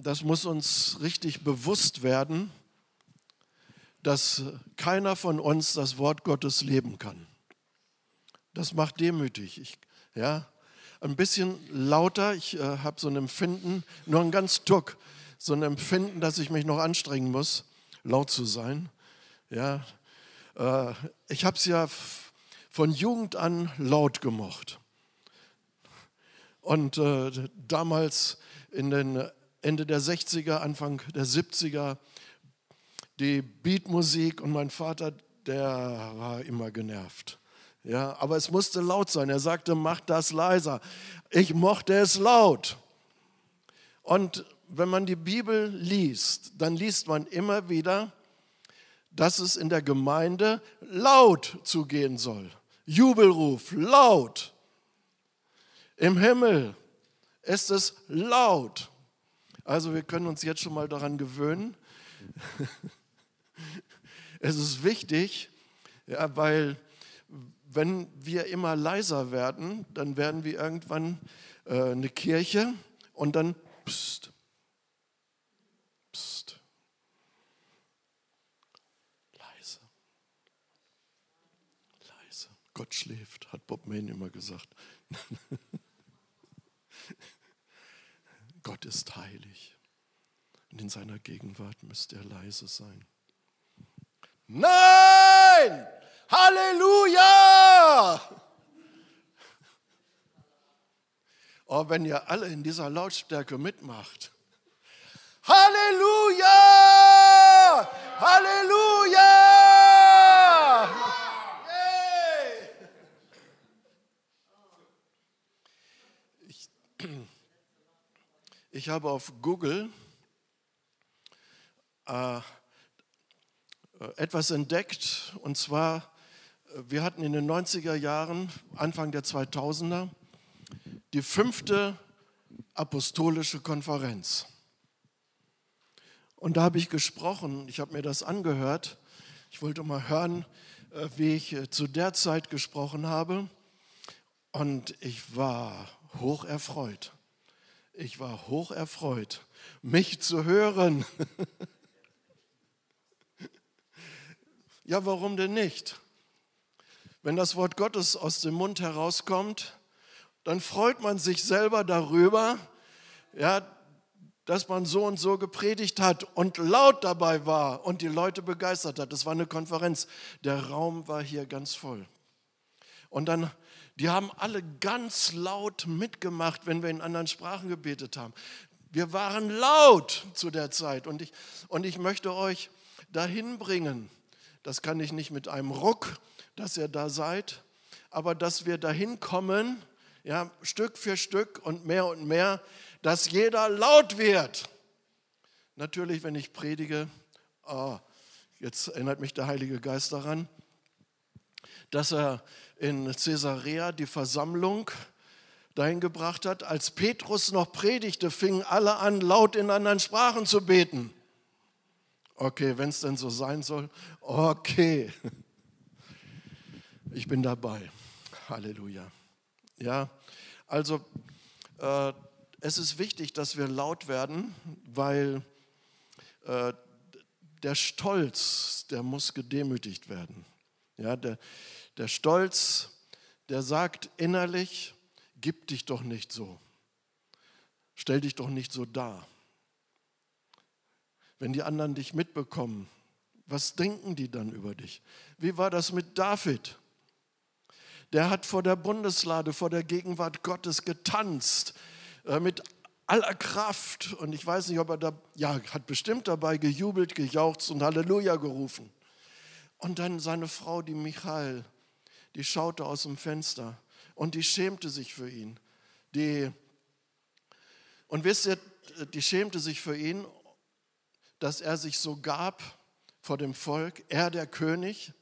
das muss uns richtig bewusst werden, dass keiner von uns das Wort Gottes leben kann. Das macht demütig. Ein bisschen lauter, ich habe so ein Empfinden, nur ein ganz Tuck, so ein Empfinden, dass ich mich noch anstrengen muss, laut zu sein. Ja, ich habe es ja von Jugend an laut gemocht. Und damals in den Ende der 60er, Anfang der 70er, die Beatmusik und mein Vater, der war immer genervt. Ja, aber es musste laut sein. Er sagte, mach das leiser. Ich mochte es laut. Und wenn man die Bibel liest, dann liest man immer wieder, dass es in der Gemeinde laut zugehen soll. Jubelruf, laut. Im Himmel ist es laut. Also wir können uns jetzt schon mal daran gewöhnen. Es ist wichtig, ja, weil wenn wir immer leiser werden, dann werden wir irgendwann eine Kirche und dann pst, pst, leise, leise. Gott schläft, hat Bob Mayne immer gesagt. Gott ist heilig und in seiner Gegenwart müsst ihr leise sein. Nein! Halleluja! Oh, wenn ihr alle in dieser Lautstärke mitmacht. Halleluja! Halleluja! Yay! Ich habe auf Google etwas entdeckt, und zwar, wir hatten in den 90er Jahren, Anfang der 2000er, die 5. Apostolische Konferenz. Und da habe ich gesprochen, ich habe mir das angehört, ich wollte mal hören, wie ich zu der Zeit gesprochen habe, und ich war hoch erfreut. Ich war hoch erfreut, mich zu hören. Ja, warum denn nicht? Wenn das Wort Gottes aus dem Mund herauskommt, dann freut man sich selber darüber, ja, dass man so und so gepredigt hat und laut dabei war und die Leute begeistert hat. Das war eine Konferenz. Der Raum war hier ganz voll. Und dann, die haben alle ganz laut mitgemacht, wenn wir in anderen Sprachen gebetet haben. Wir waren laut zu der Zeit und ich möchte euch dahin bringen. Das kann ich nicht mit einem Ruck, dass ihr da seid, aber dass wir dahin kommen, ja, Stück für Stück und mehr, dass jeder laut wird. Natürlich, wenn ich predige, jetzt erinnert mich der Heilige Geist daran, dass er in Caesarea die Versammlung dahin gebracht hat. Als Petrus noch predigte, fingen alle an, laut in anderen Sprachen zu beten. Okay, wenn es denn so sein soll, okay. Ich bin dabei. Halleluja. Ja, also es ist wichtig, dass wir laut werden, weil der Stolz, der muss gedemütigt werden. Ja, der Stolz, der sagt innerlich, gib dich doch nicht so. Stell dich doch nicht so dar. Wenn die anderen dich mitbekommen, was denken die dann über dich? Wie war das mit David? Der hat vor der Bundeslade, vor der Gegenwart Gottes getanzt, mit aller Kraft. Und ich weiß nicht, ob er hat bestimmt dabei gejubelt, gejauchzt und Halleluja gerufen. Und dann seine Frau, die Michal, die schaute aus dem Fenster und die schämte sich für ihn. Und wisst ihr, die schämte sich für ihn, dass er sich so gab vor dem Volk, er der König.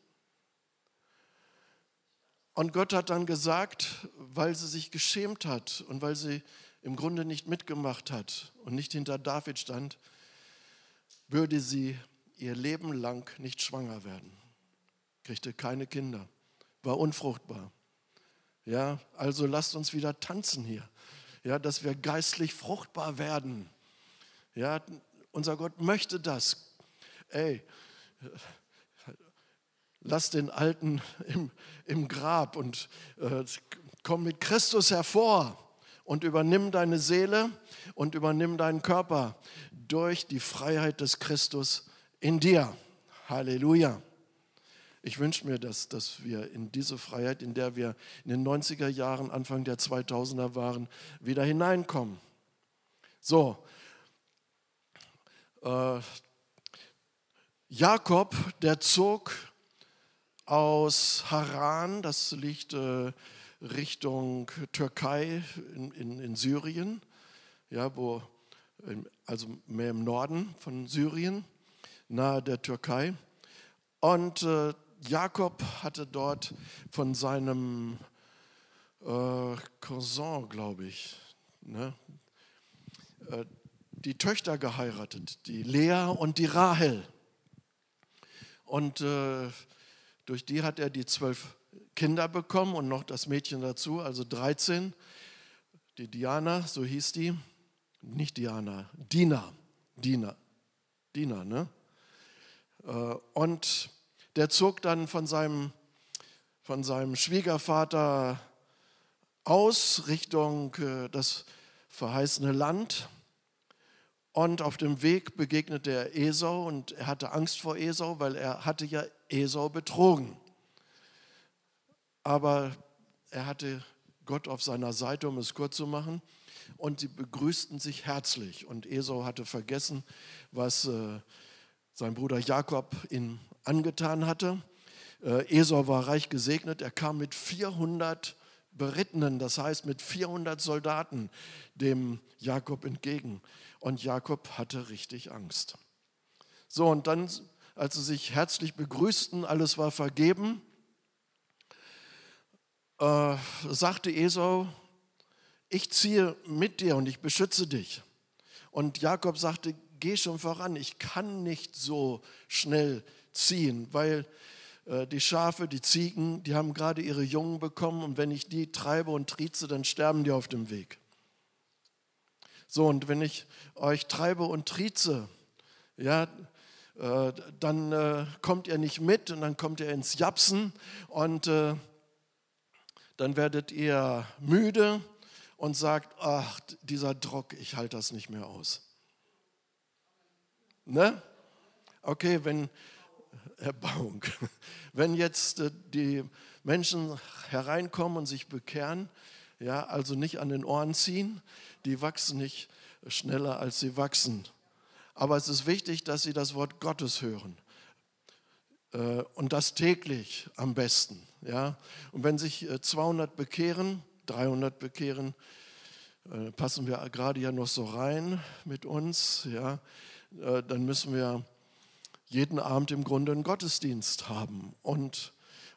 Und Gott hat dann gesagt, weil sie sich geschämt hat und weil sie im Grunde nicht mitgemacht hat und nicht hinter David stand, würde sie ihr Leben lang nicht schwanger werden. Kriegte keine Kinder, war unfruchtbar. Ja, also lasst uns wieder tanzen hier, ja, dass wir geistlich fruchtbar werden. Ja, unser Gott möchte das. Ey, lass den Alten im Grab und komm mit Christus hervor und übernimm deine Seele und übernimm deinen Körper durch die Freiheit des Christus in dir. Halleluja. Ich wünsche mir, dass wir in diese Freiheit, in der wir in den 90er Jahren, Anfang der 2000er waren, wieder hineinkommen. So, Jakob, der zog aus Haran, das liegt Richtung Türkei in Syrien, ja, also mehr im Norden von Syrien, nahe der Türkei. Und Jakob hatte dort von seinem Cousin, glaube ich, ne, die Töchter geheiratet, die Lea und die Rahel. Und durch die hat er die 12 Kinder bekommen und noch das Mädchen dazu, also 13. Die Diana, so hieß die, nicht Diana, Dina, ne? Und der zog dann von seinem Schwiegervater aus Richtung das verheißene Land. Und auf dem Weg begegnete er Esau und er hatte Angst vor Esau, weil er hatte ja Esau betrogen. Aber er hatte Gott auf seiner Seite, um es kurz zu machen. Und sie begrüßten sich herzlich. Und Esau hatte vergessen, was sein Bruder Jakob ihm angetan hatte. Esau war reich gesegnet. Er kam mit 400 Berittenen, das heißt mit 400 Soldaten, dem Jakob entgegen. Und Jakob hatte richtig Angst. So, und dann, als sie sich herzlich begrüßten, alles war vergeben, sagte Esau, ich ziehe mit dir und ich beschütze dich. Und Jakob sagte, geh schon voran, ich kann nicht so schnell ziehen, weil die Schafe, die Ziegen, die haben gerade ihre Jungen bekommen und wenn ich die treibe und trieze, dann sterben die auf dem Weg. So, und wenn ich euch treibe und trieze, ja, dann kommt ihr nicht mit und dann kommt ihr ins Japsen und dann werdet ihr müde und sagt, ach, dieser Druck, ich halte das nicht mehr aus. Ne? Okay, Erbauung. Wenn jetzt die Menschen hereinkommen und sich bekehren, ja, also nicht an den Ohren ziehen, die wachsen nicht schneller, als sie wachsen. Aber es ist wichtig, dass sie das Wort Gottes hören. Und das täglich am besten. Ja? Und wenn sich 200 bekehren, 300 bekehren, passen wir gerade ja noch so rein mit uns, ja? Dann müssen wir jeden Abend im Grunde einen Gottesdienst haben und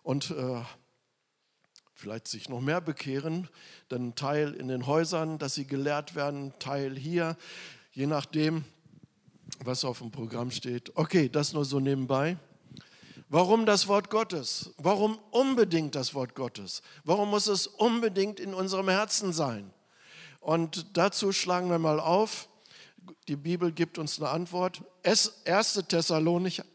vielleicht sich noch mehr bekehren, dann Teil in den Häusern, dass sie gelehrt werden, Teil hier, je nachdem, was auf dem Programm steht. Okay, das nur so nebenbei. Warum das Wort Gottes? Warum unbedingt das Wort Gottes? Warum muss es unbedingt in unserem Herzen sein? Und dazu schlagen wir mal auf. Die Bibel gibt uns eine Antwort. 1. Thessalonicher,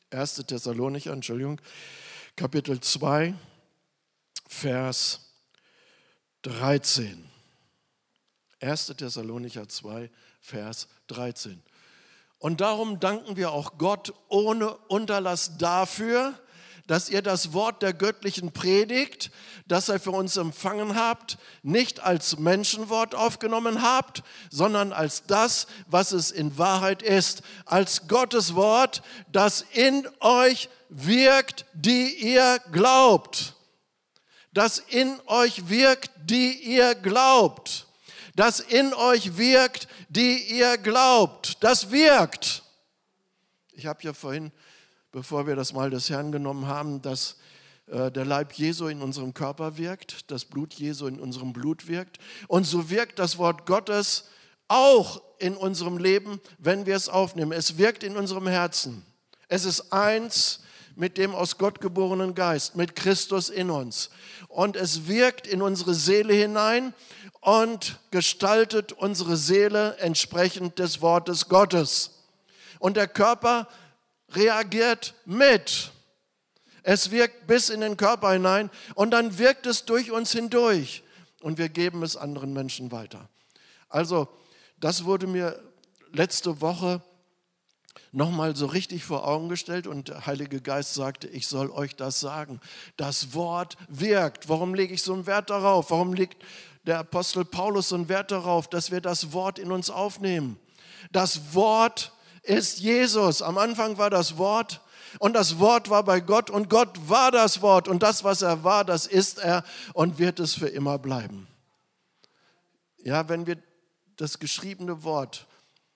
Kapitel 2, Vers 13. 1. Thessalonicher 2, Vers 13. Und darum danken wir auch Gott ohne Unterlass dafür, dass ihr das Wort der göttlichen Predigt, das ihr für uns empfangen habt, nicht als Menschenwort aufgenommen habt, sondern als das, was es in Wahrheit ist, als Gottes Wort, das in euch wirkt, die ihr glaubt. Das in euch wirkt, die ihr glaubt. Das in euch wirkt, die ihr glaubt. Das wirkt. Ich habe ja vorhin, bevor wir das Mahl des Herrn genommen haben, dass der Leib Jesu in unserem Körper wirkt, das Blut Jesu in unserem Blut wirkt. Und so wirkt das Wort Gottes auch in unserem Leben, wenn wir es aufnehmen. Es wirkt in unserem Herzen. Es ist eins mit dem aus Gott geborenen Geist, mit Christus in uns. Und es wirkt in unsere Seele hinein und gestaltet unsere Seele entsprechend des Wortes Gottes. Und der Körper reagiert mit. Es wirkt bis in den Körper hinein und dann wirkt es durch uns hindurch. Und wir geben es anderen Menschen weiter. Also, das wurde mir letzte Woche nochmal so richtig vor Augen gestellt und der Heilige Geist sagte, ich soll euch das sagen. Das Wort wirkt. Warum lege ich so einen Wert darauf? Warum legt der Apostel Paulus so einen Wert darauf, dass wir das Wort in uns aufnehmen? Das Wort ist Jesus. Am Anfang war das Wort und das Wort war bei Gott und Gott war das Wort. Und das, was er war, das ist er und wird es für immer bleiben. Ja, wenn wir das geschriebene Wort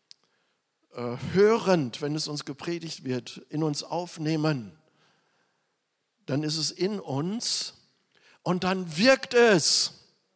hörend, wenn es uns gepredigt wird, in uns aufnehmen, dann ist es in uns und dann wirkt es.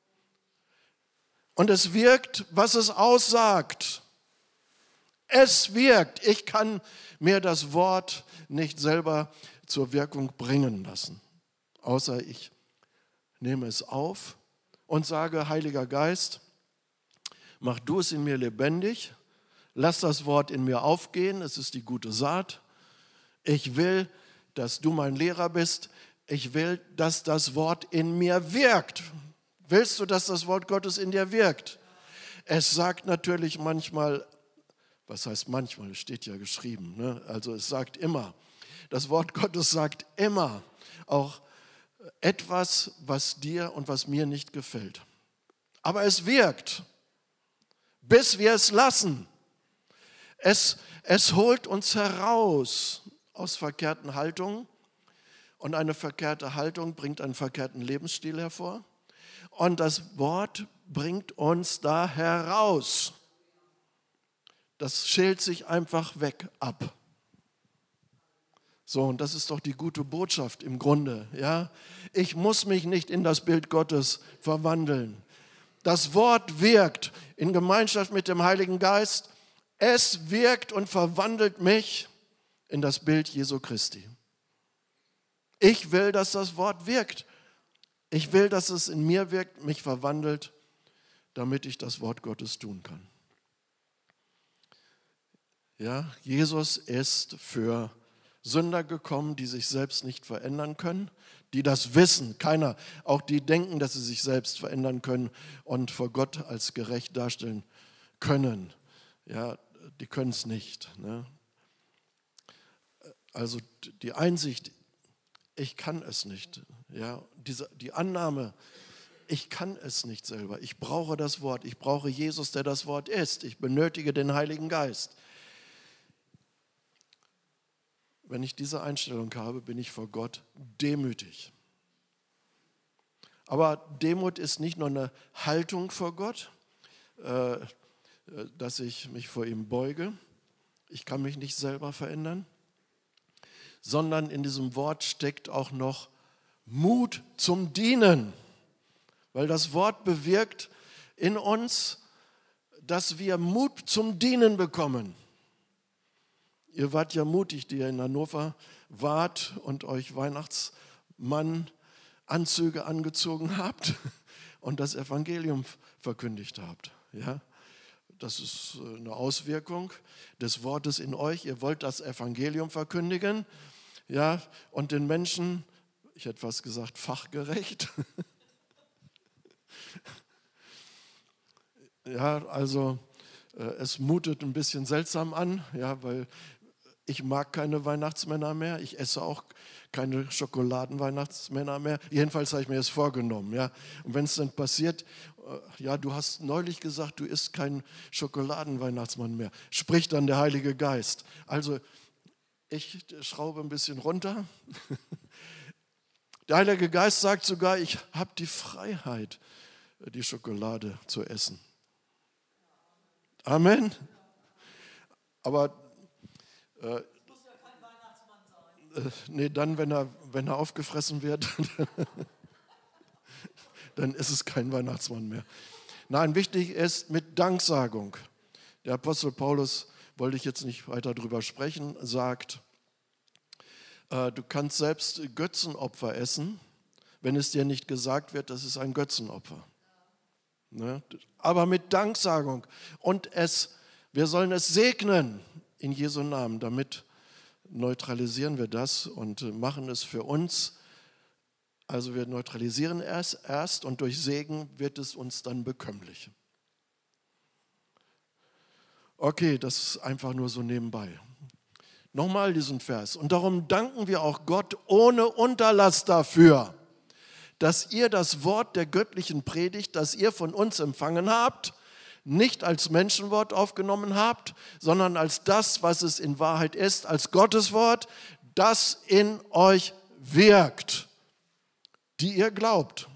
Und es wirkt, was es aussagt. Es wirkt. Ich kann mir das Wort nicht selber zur Wirkung bringen lassen, außer ich nehme es auf und sage, Heiliger Geist, mach du es in mir lebendig. Lass das Wort in mir aufgehen, es ist die gute Saat. Ich will, dass du mein Lehrer bist. Ich will, dass das Wort in mir wirkt. Willst du, dass das Wort Gottes in dir wirkt? Es sagt natürlich manchmal, was heißt manchmal, es steht ja geschrieben, ne? Also es sagt immer, das Wort Gottes sagt immer auch etwas, was dir und was mir nicht gefällt. Aber es wirkt, bis wir es lassen. Es holt uns heraus aus verkehrten Haltungen und eine verkehrte Haltung bringt einen verkehrten Lebensstil hervor und das Wort bringt uns da heraus. Das schält sich einfach weg ab. So, und das ist doch die gute Botschaft im Grunde. Ja? Ich muss mich nicht in das Bild Gottes verwandeln. Das Wort wirkt in Gemeinschaft mit dem Heiligen Geist. Es wirkt und verwandelt mich in das Bild Jesu Christi. Ich will, dass das Wort wirkt. Ich will, dass es in mir wirkt, mich verwandelt, damit ich das Wort Gottes tun kann. Ja, Jesus ist für Sünder gekommen, die sich selbst nicht verändern können, die das wissen, keiner, auch die denken, dass sie sich selbst verändern können und vor Gott als gerecht darstellen können. Ja, die können es nicht. Ne? Also die Einsicht, ich kann es nicht. Ja, die Annahme, ich kann es nicht selber. Ich brauche das Wort. Ich brauche Jesus, der das Wort ist. Ich benötige den Heiligen Geist. Wenn ich diese Einstellung habe, bin ich vor Gott demütig. Aber Demut ist nicht nur eine Haltung vor Gott, dass ich mich vor ihm beuge. Ich kann mich nicht selber verändern, sondern in diesem Wort steckt auch noch Mut zum Dienen, weil das Wort bewirkt in uns, dass wir Mut zum Dienen bekommen. Ihr wart ja mutig, die ihr in Hannover wart und euch Weihnachtsmann-Anzüge angezogen habt und das Evangelium verkündigt habt. Ja? Das ist eine Auswirkung des Wortes in euch. Ihr wollt das Evangelium verkündigen, ja, und den Menschen, ich hätte fast gesagt, fachgerecht. Ja, also es mutet ein bisschen seltsam an, ja, weil ich mag keine Weihnachtsmänner mehr. Ich esse auch keine Schokoladenweihnachtsmänner mehr. Jedenfalls habe ich mir das vorgenommen. Ja. Und wenn es dann passiert, ja, du hast neulich gesagt, du isst keinen Schokoladenweihnachtsmann mehr. Spricht dann der Heilige Geist. Also ich schraube ein bisschen runter. Der Heilige Geist sagt sogar, ich habe die Freiheit, die Schokolade zu essen. Amen. Aber muss ja kein Weihnachtsmann sein. Nee, dann, wenn er aufgefressen wird, dann ist es kein Weihnachtsmann mehr. Nein, wichtig ist mit Danksagung. Der Apostel Paulus, wollte ich jetzt nicht weiter drüber sprechen, sagt, Du kannst selbst Götzenopfer essen, wenn es dir nicht gesagt wird, das ist ein Götzenopfer. Ne? Aber mit Danksagung. Und wir sollen es segnen in Jesu Namen. Damit neutralisieren wir das und machen es für uns. Also wir neutralisieren es erst und durch Segen wird es uns dann bekömmlich. Okay, das ist einfach nur so nebenbei. Nochmal diesen Vers. Und darum danken wir auch Gott ohne Unterlass dafür, dass ihr das Wort der göttlichen Predigt, das ihr von uns empfangen habt, nicht als Menschenwort aufgenommen habt, sondern als das, was es in Wahrheit ist, als Gottes Wort, das in euch wirkt, die ihr glaubt.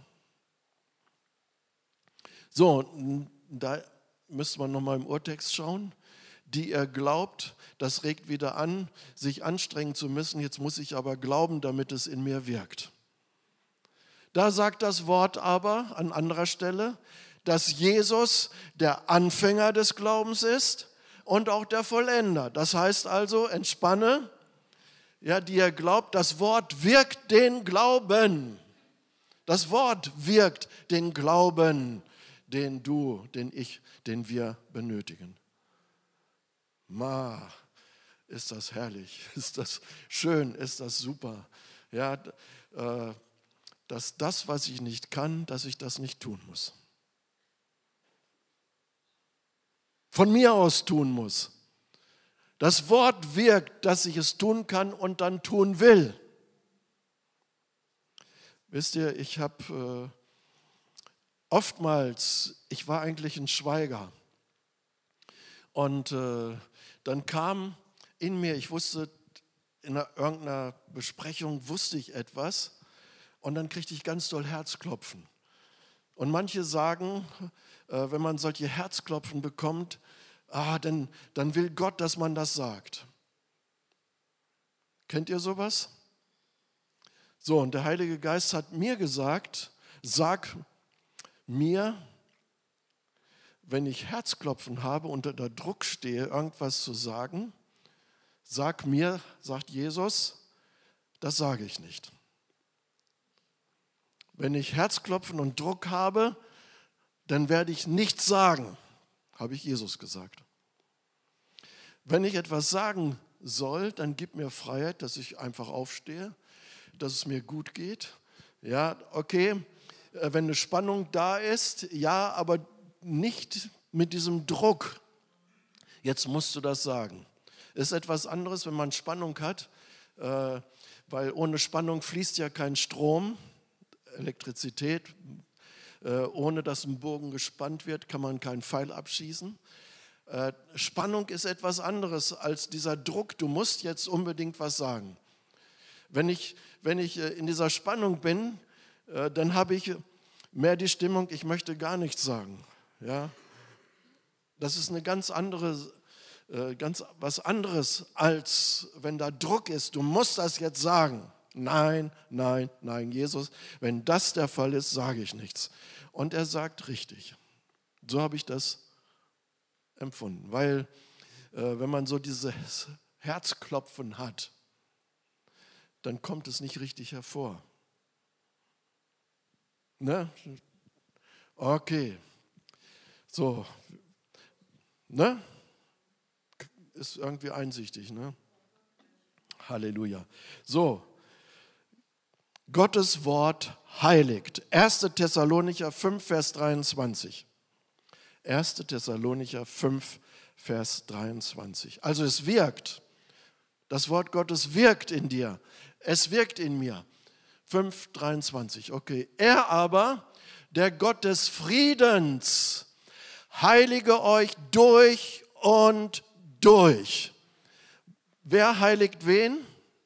So, da müsste man nochmal im Urtext schauen. Die ihr glaubt, das regt wieder an, sich anstrengen zu müssen. Jetzt muss ich aber glauben, damit es in mir wirkt. Da sagt das Wort aber an anderer Stelle, dass Jesus der Anfänger des Glaubens ist und auch der Vollender. Das heißt also, entspanne, ja, die ihr glaubt, das Wort wirkt den Glauben. Das Wort wirkt den Glauben, den du, den ich, den wir benötigen. Ist das herrlich, ist das schön, ist das super. Ja, dass das, was ich nicht kann, dass ich das nicht tun muss. Von mir aus tun muss. Das Wort wirkt, dass ich es tun kann und dann tun will. Wisst ihr, ich habe oftmals, ich war eigentlich ein Schweiger. Und dann kam in mir, ich wusste, in irgendeiner Besprechung wusste ich etwas und dann kriegte ich ganz doll Herzklopfen. Und manche sagen, wenn man solche Herzklopfen bekommt, dann will Gott, dass man das sagt. Kennt ihr sowas? So, und der Heilige Geist hat mir gesagt, sag mir, wenn ich Herzklopfen habe und unter Druck stehe, irgendwas zu sagen, sag mir, sagt Jesus, das sage ich nicht. Wenn ich Herzklopfen und Druck habe, dann werde ich nichts sagen, habe ich Jesus gesagt. Wenn ich etwas sagen soll, dann gib mir Freiheit, dass ich einfach aufstehe, dass es mir gut geht. Ja, okay, wenn eine Spannung da ist, ja, aber nicht mit diesem Druck. Jetzt musst du das sagen. Ist etwas anderes, wenn man Spannung hat, weil ohne Spannung fließt ja kein Strom, Elektrizität. Ohne dass ein Bogen gespannt wird, kann man keinen Pfeil abschießen. Spannung ist etwas anderes als dieser Druck, du musst jetzt unbedingt was sagen. Wenn ich in dieser Spannung bin, dann habe ich mehr die Stimmung, ich möchte gar nichts sagen. Ja? Das ist eine ganz was anderes, als wenn da Druck ist, du musst das jetzt sagen. Nein, nein, nein, Jesus, wenn das der Fall ist, sage ich nichts. Und er sagt richtig. So habe ich das empfunden, weil wenn man so dieses Herzklopfen hat, dann kommt es nicht richtig hervor. Ne? Okay. So. Ne? Ist irgendwie einsichtig, ne? Halleluja. So. Gottes Wort heiligt. 1. Thessalonicher 5, Vers 23. 1. Thessalonicher 5, Vers 23. Also es wirkt. Das Wort Gottes wirkt in dir. Es wirkt in mir. 5, 23. Okay. Er aber, der Gott des Friedens, heilige euch durch und durch. Wer heiligt wen?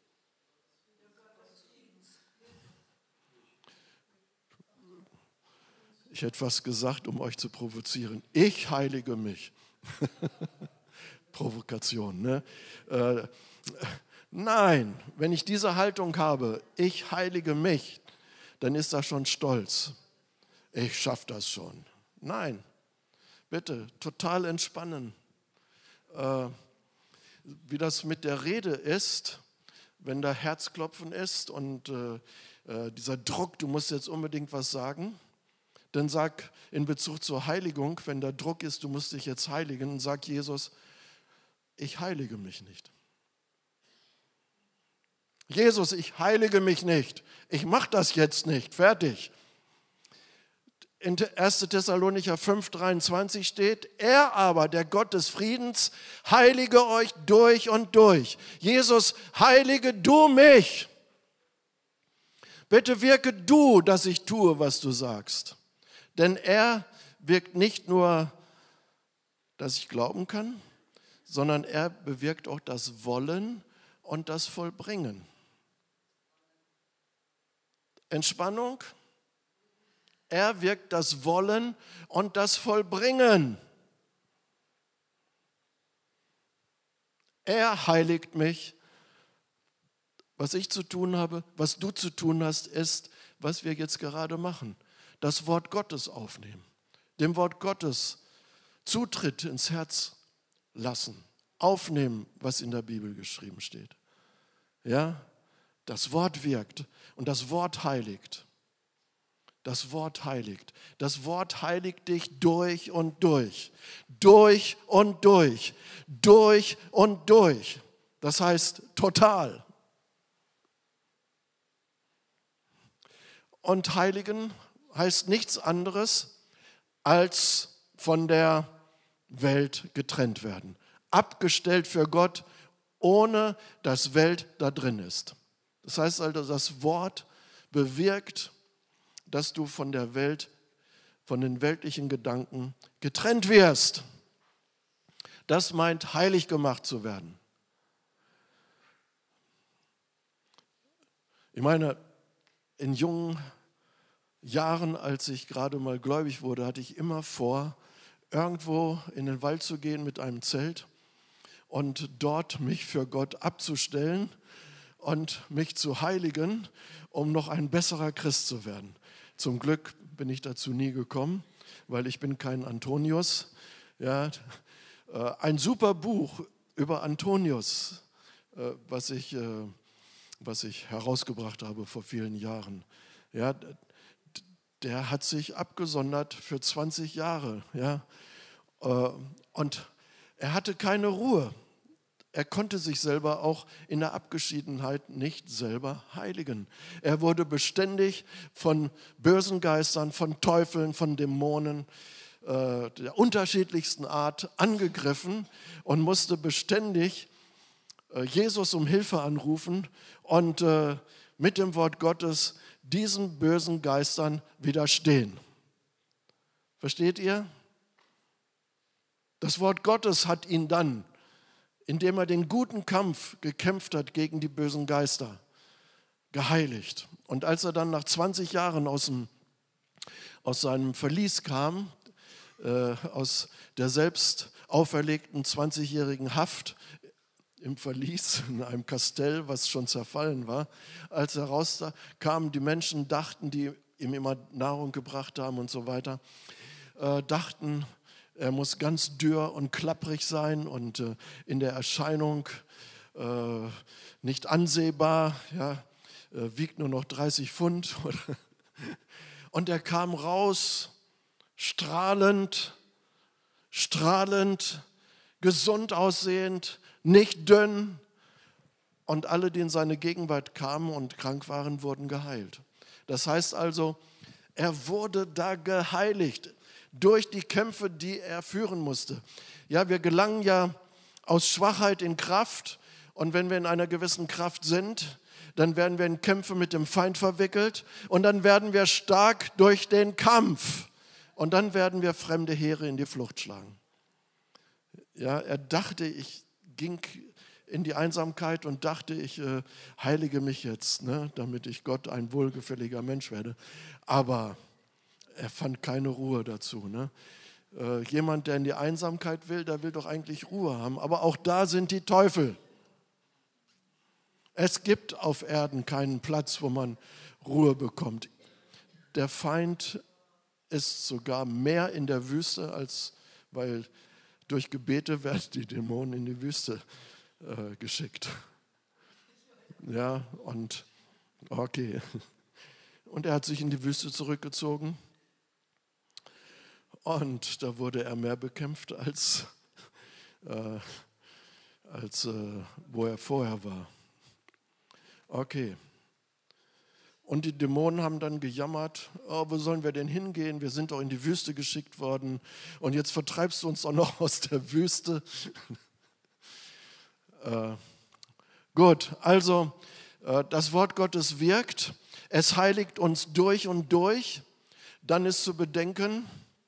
Ich hätte fast gesagt, um euch zu provozieren. Ich heilige mich. Provokation, ne? Nein, wenn ich diese Haltung habe, ich heilige mich, dann ist das schon Stolz. Ich schaffe das schon. Nein, bitte, total entspannen. Wie das mit der Rede ist, wenn da Herzklopfen ist und dieser Druck, du musst jetzt unbedingt was sagen, dann sag in Bezug zur Heiligung, wenn da Druck ist, du musst dich jetzt heiligen, dann sagt Jesus, ich heilige mich nicht. Jesus, ich heilige mich nicht. Ich mache das jetzt nicht. Fertig. In 1. Thessalonicher 5,23 steht, er aber, der Gott des Friedens, heilige euch durch und durch. Jesus, heilige du mich. Bitte wirke du, dass ich tue, was du sagst. Denn er wirkt nicht nur, dass ich glauben kann, sondern er bewirkt auch das Wollen und das Vollbringen. Entspannung. Er wirkt das Wollen und das Vollbringen. Er heiligt mich. Was ich zu tun habe, was du zu tun hast, ist, was wir jetzt gerade machen. Das Wort Gottes aufnehmen. Dem Wort Gottes Zutritt ins Herz lassen. Aufnehmen, was in der Bibel geschrieben steht. Ja, das Wort wirkt und das Wort heiligt. Das Wort heiligt. Das Wort heiligt dich durch und durch. Durch und durch. Durch und durch. Das heißt total. Und heiligen heißt nichts anderes als von der Welt getrennt werden. Abgestellt für Gott, ohne dass Welt da drin ist. Das heißt also, das Wort bewirkt, dass du von der Welt, von den weltlichen Gedanken getrennt wirst. Das meint, heilig gemacht zu werden. Ich meine, in jungen Jahren, als ich gerade mal gläubig wurde, hatte ich immer vor, irgendwo in den Wald zu gehen mit einem Zelt und dort mich für Gott abzustellen und mich zu heiligen, um noch ein besserer Christ zu werden. Zum Glück bin ich dazu nie gekommen, weil ich bin kein Antonius. Ja, ein super Buch über Antonius, was ich herausgebracht habe vor vielen Jahren. Ja, der hat sich abgesondert für 20 Jahre. Ja, und er hatte keine Ruhe. Er konnte sich selber auch in der Abgeschiedenheit nicht selber heiligen. Er wurde beständig von bösen Geistern, von Teufeln, von Dämonen der unterschiedlichsten Art angegriffen und musste beständig Jesus um Hilfe anrufen und mit dem Wort Gottes diesen bösen Geistern widerstehen. Versteht ihr? Das Wort Gottes hat ihn dann, indem er den guten Kampf gekämpft hat gegen die bösen Geister, geheiligt. Und als er dann nach 20 Jahren aus seinem Verlies kam, aus der selbst auferlegten 20-jährigen Haft im Verlies, in einem Kastell, was schon zerfallen war, als er rauskam, die Menschen dachten, die ihm immer Nahrung gebracht haben und so weiter, dachten, er muss ganz dürr und klapprig sein und in der Erscheinung nicht ansehbar, ja, wiegt nur noch 30 Pfund. Und er kam raus, strahlend, gesund aussehend, nicht dünn. Und alle, die in seine Gegenwart kamen und krank waren, wurden geheilt. Das heißt also, er wurde da geheiligt durch die Kämpfe, die er führen musste. Ja, wir gelangen ja aus Schwachheit in Kraft. Und wenn wir in einer gewissen Kraft sind, dann werden wir in Kämpfe mit dem Feind verwickelt. Und dann werden wir stark durch den Kampf. Und dann werden wir fremde Heere in die Flucht schlagen. Ja, er dachte, ich ging in die Einsamkeit und dachte, ich heilige mich jetzt, ne, damit ich Gott ein wohlgefälliger Mensch werde. Aber er fand keine Ruhe dazu. Ne? Jemand, der in die Einsamkeit will, der will doch eigentlich Ruhe haben. Aber auch da sind die Teufel. Es gibt auf Erden keinen Platz, wo man Ruhe bekommt. Der Feind ist sogar mehr in der Wüste, weil durch Gebete werden die Dämonen in die Wüste geschickt. Ja, und okay. Und er hat sich in die Wüste zurückgezogen. Und da wurde er mehr bekämpft, als wo er vorher war. Okay. Und die Dämonen haben dann gejammert, oh, wo sollen wir denn hingehen? Wir sind doch in die Wüste geschickt worden und jetzt vertreibst du uns auch noch aus der Wüste. Gut, also das Wort Gottes wirkt, es heiligt uns durch und durch. Dann ist zu bedenken,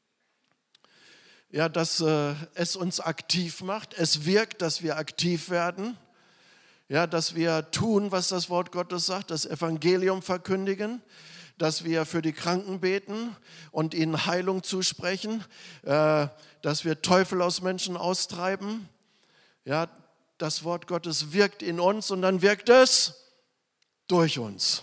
ja, dass es uns aktiv macht. Es wirkt, dass wir aktiv werden. Ja, dass wir tun, was das Wort Gottes sagt, das Evangelium verkündigen, dass wir für die Kranken beten und ihnen Heilung zusprechen, dass wir Teufel aus Menschen austreiben. Ja, das Wort Gottes wirkt in uns und dann wirkt es durch uns.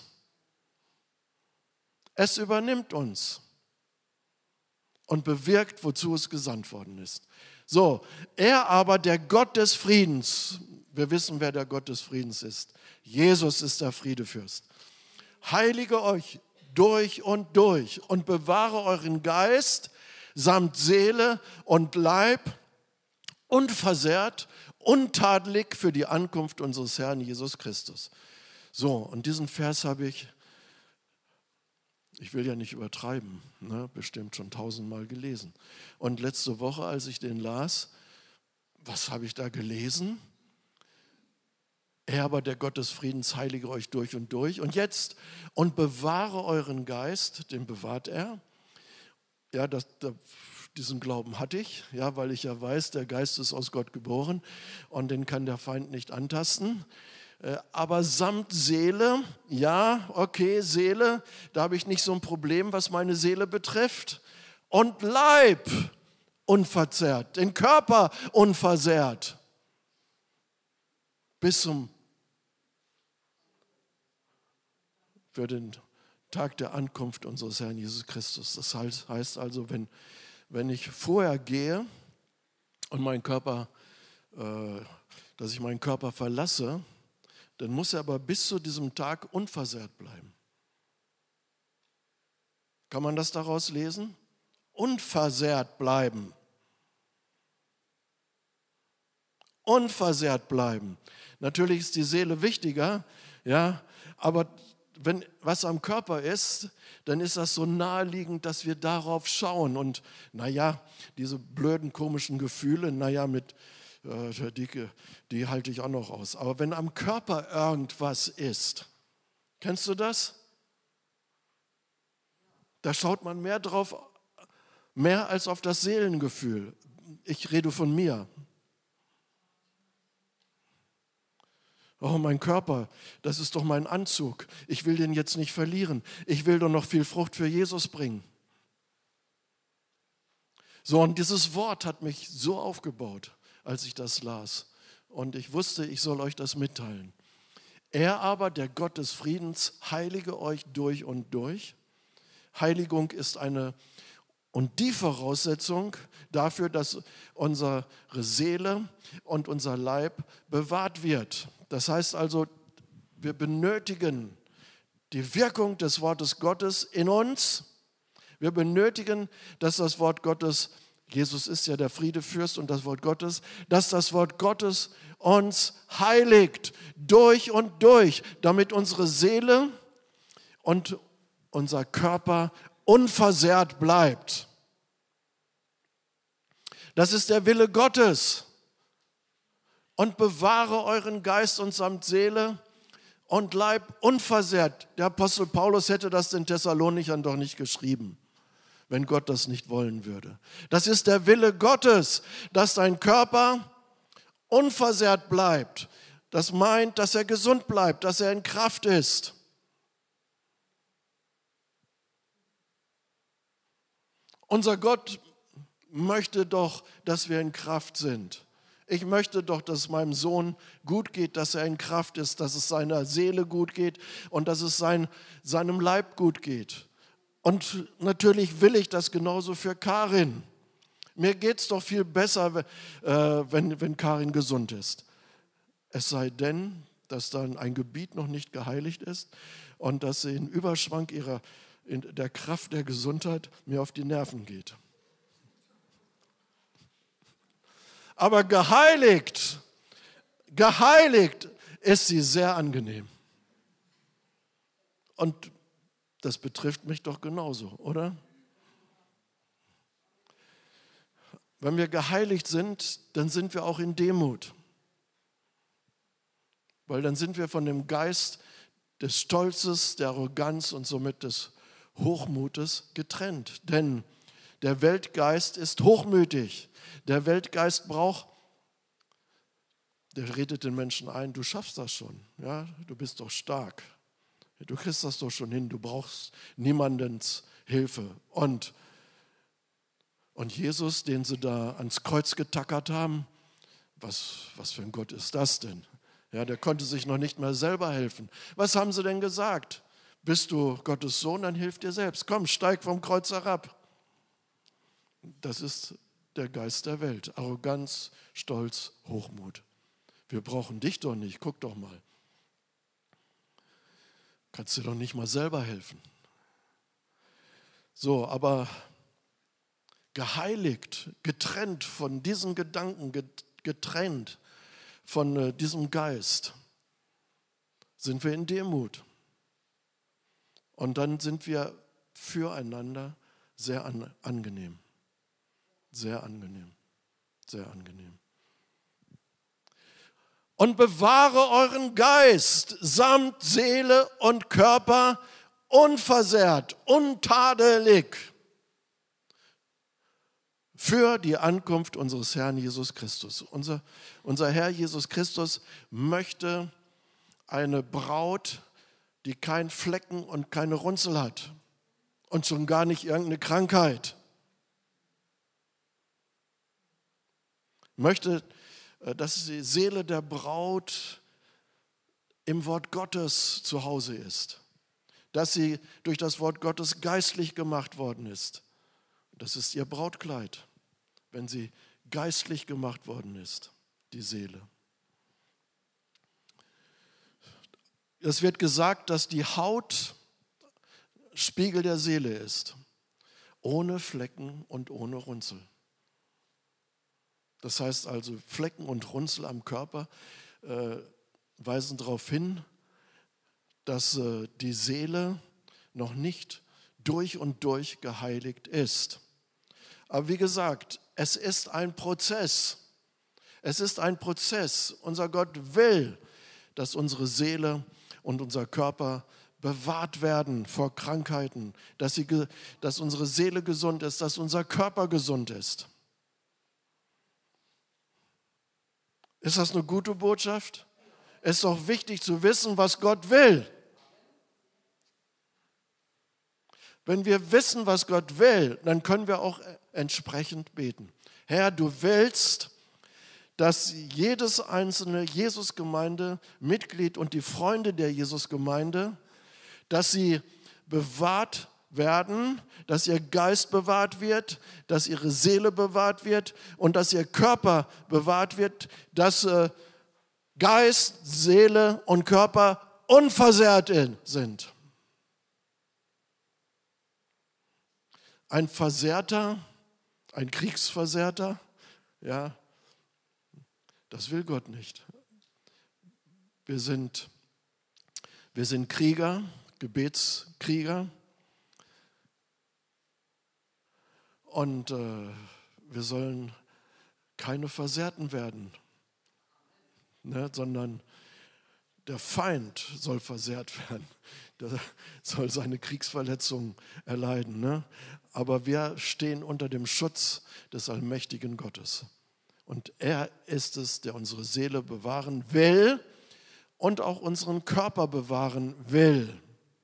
Es übernimmt uns und bewirkt, wozu es gesandt worden ist. So, er aber, der Gott des Friedens, wir wissen, wer der Gott des Friedens ist. Jesus ist der Friedefürst. Heilige euch durch und bewahre euren Geist samt Seele und Leib unversehrt, untadelig für die Ankunft unseres Herrn Jesus Christus. So, und diesen Vers habe ich will ja nicht übertreiben, ne, bestimmt schon 1000-mal gelesen. Und letzte Woche, als ich den las, was habe ich da gelesen? Er aber, der Gott des Friedens, heilige euch durch. Und jetzt, und bewahre euren Geist, den bewahrt er. Ja, diesen Glauben hatte ich, ja, weil ich ja weiß, der Geist ist aus Gott geboren und den kann der Feind nicht antasten. Aber samt Seele, ja, okay, Seele, da habe ich nicht so ein Problem, was meine Seele betrifft. Und Leib unverzerrt, den Körper unversehrt. Für den Tag der Ankunft unseres Herrn Jesus Christus. Das heißt also, wenn ich vorher gehe und dass ich meinen Körper verlasse, dann muss er aber bis zu diesem Tag unversehrt bleiben. Kann man das daraus lesen? Unversehrt bleiben. Unversehrt bleiben. Natürlich ist die Seele wichtiger, ja, aber wenn was am Körper ist, dann ist das so naheliegend, dass wir darauf schauen. Und naja, diese blöden, komischen Gefühle, die halte ich auch noch aus. Aber wenn am Körper irgendwas ist, kennst du das? Da schaut man mehr drauf, mehr als auf das Seelengefühl. Ich rede von mir. Oh, mein Körper, das ist doch mein Anzug. Ich will den jetzt nicht verlieren. Ich will doch noch viel Frucht für Jesus bringen. So, und dieses Wort hat mich so aufgebaut, als ich das las. Und ich wusste, ich soll euch das mitteilen. Er aber, der Gott des Friedens, heilige euch durch und durch. Heiligung ist die Voraussetzung dafür, dass unsere Seele und unser Leib bewahrt wird. Das heißt also, wir benötigen die Wirkung des Wortes Gottes in uns. Wir benötigen, dass das Wort Gottes, Jesus ist ja der Friedefürst und das Wort Gottes, dass das Wort Gottes uns heiligt durch und durch, damit unsere Seele und unser Körper unversehrt bleibt. Das ist der Wille Gottes. Und bewahre euren Geist und samt Seele und Leib unversehrt. Der Apostel Paulus hätte das den Thessalonichern doch nicht geschrieben, wenn Gott das nicht wollen würde. Das ist der Wille Gottes, dass dein Körper unversehrt bleibt. Das meint, dass er gesund bleibt, dass er in Kraft ist. Unser Gott möchte doch, dass wir in Kraft sind. Ich möchte doch, dass es meinem Sohn gut geht, dass er in Kraft ist, dass es seiner Seele gut geht und dass es seinem Leib gut geht. Und natürlich will ich das genauso für Karin. Mir geht es doch viel besser, wenn Karin gesund ist. Es sei denn, dass dann ein Gebiet noch nicht geheiligt ist und dass sie in Überschwang in der Kraft der Gesundheit mir auf die Nerven geht. Aber geheiligt ist sie sehr angenehm. Und das betrifft mich doch genauso, oder? Wenn wir geheiligt sind, dann sind wir auch in Demut. Weil dann sind wir von dem Geist des Stolzes, der Arroganz und somit des Hochmutes getrennt. Denn der Weltgeist ist hochmütig. Der Weltgeist der redet den Menschen ein, du schaffst das schon, ja? Du bist doch stark. Du kriegst das doch schon hin, du brauchst niemandens Hilfe. Und Jesus, den sie da ans Kreuz getackert haben, was für ein Gott ist das denn? Ja, der konnte sich noch nicht mal selber helfen. Was haben sie denn gesagt? Bist du Gottes Sohn, dann hilf dir selbst. Komm, steig vom Kreuz herab. Das ist der Geist der Welt. Arroganz, Stolz, Hochmut. Wir brauchen dich doch nicht, guck doch mal. Kannst dir doch nicht mal selber helfen. So, aber geheiligt, getrennt von diesen Gedanken, getrennt von diesem Geist, sind wir in Demut. Und dann sind wir füreinander sehr angenehm. Sehr angenehm. Sehr angenehm. Und bewahre euren Geist samt Seele und Körper unversehrt, untadelig für die Ankunft unseres Herrn Jesus Christus. Unser Herr Jesus Christus möchte eine Braut, die keinen Flecken und keine Runzel hat und schon gar nicht irgendeine Krankheit. Möchte, dass die Seele der Braut im Wort Gottes zu Hause ist, dass sie durch das Wort Gottes geistlich gemacht worden ist. Das ist ihr Brautkleid, wenn sie geistlich gemacht worden ist, die Seele. Es wird gesagt, dass die Haut Spiegel der Seele ist, ohne Flecken und ohne Runzel. Das heißt also, Flecken und Runzel am Körper weisen darauf hin, dass die Seele noch nicht durch und durch geheiligt ist. Aber wie gesagt, es ist ein Prozess. Es ist ein Prozess. Unser Gott will, dass unsere Seele und unser Körper bewahrt werden vor Krankheiten, dass unsere Seele gesund ist, dass unser Körper gesund ist. Ist das eine gute Botschaft? Es ist doch wichtig zu wissen, was Gott will. Wenn wir wissen, was Gott will, dann können wir auch entsprechend beten. Herr, du willst, dass jedes einzelne Jesusgemeinde, Mitglied und die Freunde der Jesusgemeinde, dass sie bewahrt werden, dass ihr Geist bewahrt wird, dass ihre Seele bewahrt wird und dass ihr Körper bewahrt wird, dass Geist, Seele und Körper unversehrt sind. Ein Versehrter, ein Kriegsversehrter, ja, das will Gott nicht. Wir sind Krieger, Gebetskrieger. Und wir sollen keine Versehrten werden, ne, sondern der Feind soll versehrt werden. Der soll seine Kriegsverletzungen erleiden. Ne? Aber wir stehen unter dem Schutz des allmächtigen Gottes. Und er ist es, der unsere Seele bewahren will und auch unseren Körper bewahren will.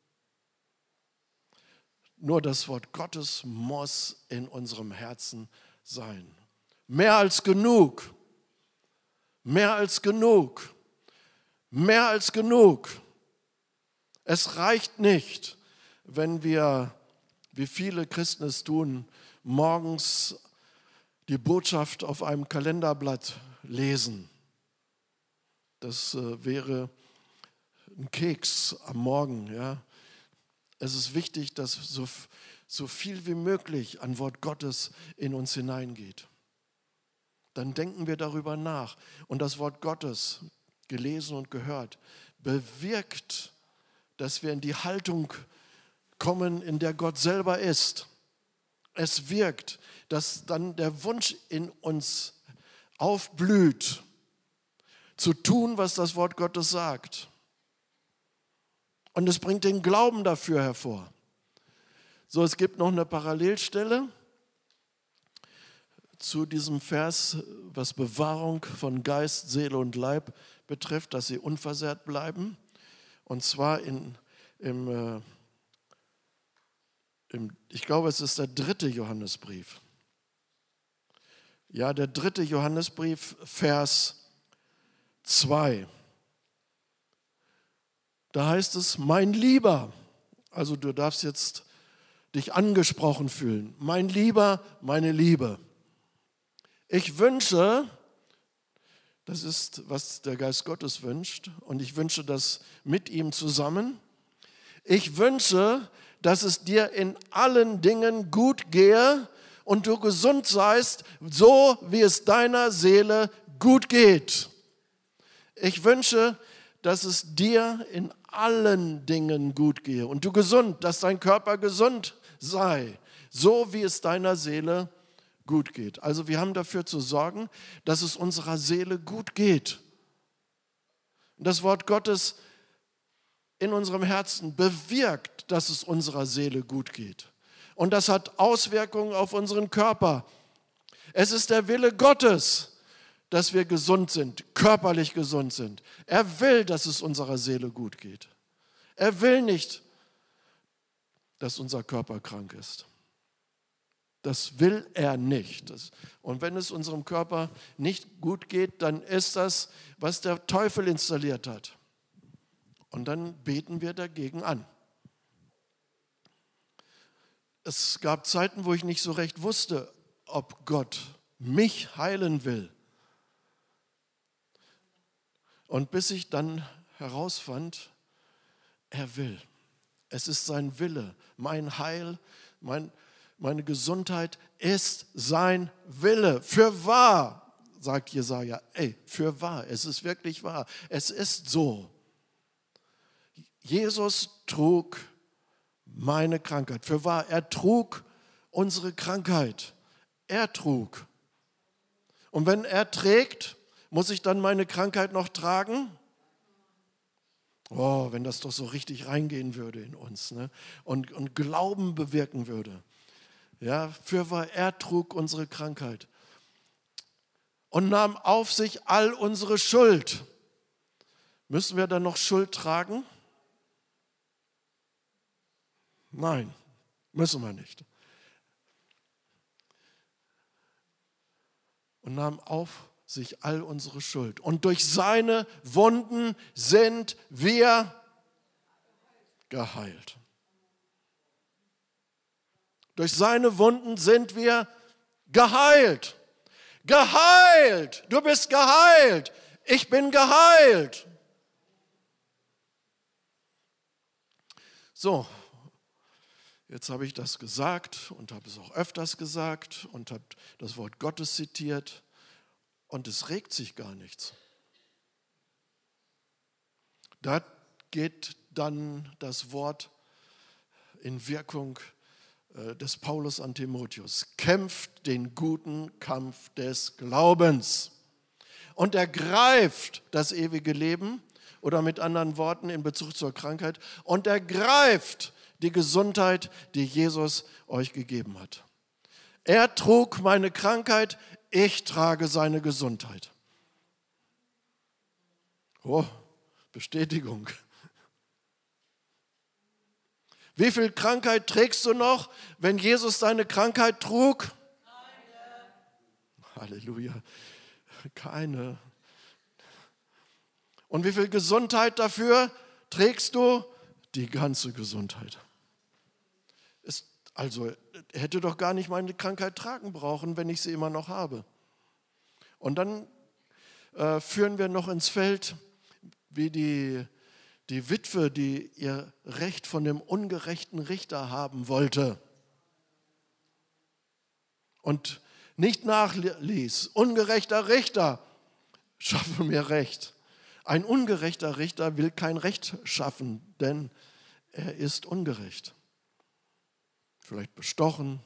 Nur das Wort Gottes muss in unserem Herzen sein. Mehr als genug. Mehr als genug. Mehr als genug. Es reicht nicht, wenn wir, wie viele Christen es tun, morgens die Botschaft auf einem Kalenderblatt lesen. Das wäre ein Keks am Morgen. Ja. Es ist wichtig, dass so viel wie möglich an Wort Gottes in uns hineingeht. Dann denken wir darüber nach. Und das Wort Gottes, gelesen und gehört, bewirkt, dass wir in die Haltung kommen, in der Gott selber ist. Es wirkt, dass dann der Wunsch in uns aufblüht, zu tun, was das Wort Gottes sagt. Und es bringt den Glauben dafür hervor. So, es gibt noch eine Parallelstelle zu diesem Vers, was Bewahrung von Geist, Seele und Leib betrifft, dass sie unversehrt bleiben. Und zwar ich glaube, es ist der 3. Johannesbrief. Ja, der 3. Johannesbrief, Vers 2. Da heißt es, mein Lieber, also du darfst jetzt dich angesprochen fühlen, mein Lieber, meine Liebe. Ich wünsche, das ist, was der Geist Gottes wünscht, und ich wünsche das mit ihm zusammen, ich wünsche, dass es dir in allen Dingen gut gehe und du gesund seist, so wie es deiner Seele gut geht. Ich wünsche, dass es dir in allen Dingen gut gehe und du gesund, dass dein Körper gesund sei, so wie es deiner Seele gut geht. Also wir haben dafür zu sorgen, dass es unserer Seele gut geht. Das Wort Gottes in unserem Herzen bewirkt, dass es unserer Seele gut geht. Und das hat Auswirkungen auf unseren Körper. Es ist der Wille Gottes, dass wir gesund sind, körperlich gesund sind. Er will, dass es unserer Seele gut geht. Er will nicht, dass unser Körper krank ist. Das will er nicht. Und wenn es unserem Körper nicht gut geht, dann ist das, was der Teufel installiert hat. Und dann beten wir dagegen an. Es gab Zeiten, wo ich nicht so recht wusste, ob Gott mich heilen will. Und bis ich dann herausfand, er will. Es ist sein Wille. Mein Heil, meine Gesundheit ist sein Wille. Für wahr, sagt Jesaja. Für wahr. Es ist wirklich wahr. Es ist so. Jesus trug meine Krankheit. Für wahr, er trug unsere Krankheit. Er trug. Und wenn er trägt, muss ich dann meine Krankheit noch tragen? Oh, wenn das doch so richtig reingehen würde in uns, ne? Und Glauben bewirken würde. Ja, für wahr, er trug unsere Krankheit und nahm auf sich all unsere Schuld. Müssen wir dann noch Schuld tragen? Nein, müssen wir nicht. Und nahm auf sich all unsere Schuld. Und durch seine Wunden sind wir geheilt. Durch seine Wunden sind wir geheilt. Geheilt! Du bist geheilt! Ich bin geheilt! So, jetzt habe ich das gesagt und habe es auch öfters gesagt und habe das Wort Gottes zitiert und es regt sich gar nichts. Da geht dann das Wort in Wirkung des Paulus an Timotheus. Kämpft den guten Kampf des Glaubens und ergreift das ewige Leben oder mit anderen Worten in Bezug zur Krankheit und ergreift die Gesundheit, die Jesus euch gegeben hat. Er trug meine Krankheit, ich trage seine Gesundheit. Oh, Bestätigung. Wie viel Krankheit trägst du noch, wenn Jesus deine Krankheit trug? Keine. Halleluja. Keine. Und wie viel Gesundheit dafür trägst du? Die ganze Gesundheit. Also, er hätte doch gar nicht meine Krankheit tragen brauchen, wenn ich sie immer noch habe. Und dann führen wir noch ins Feld, wie Die Witwe, die ihr Recht von dem ungerechten Richter haben wollte und nicht nachließ, ungerechter Richter, schaffe mir Recht. Ein ungerechter Richter will kein Recht schaffen, denn er ist ungerecht. Vielleicht bestochen.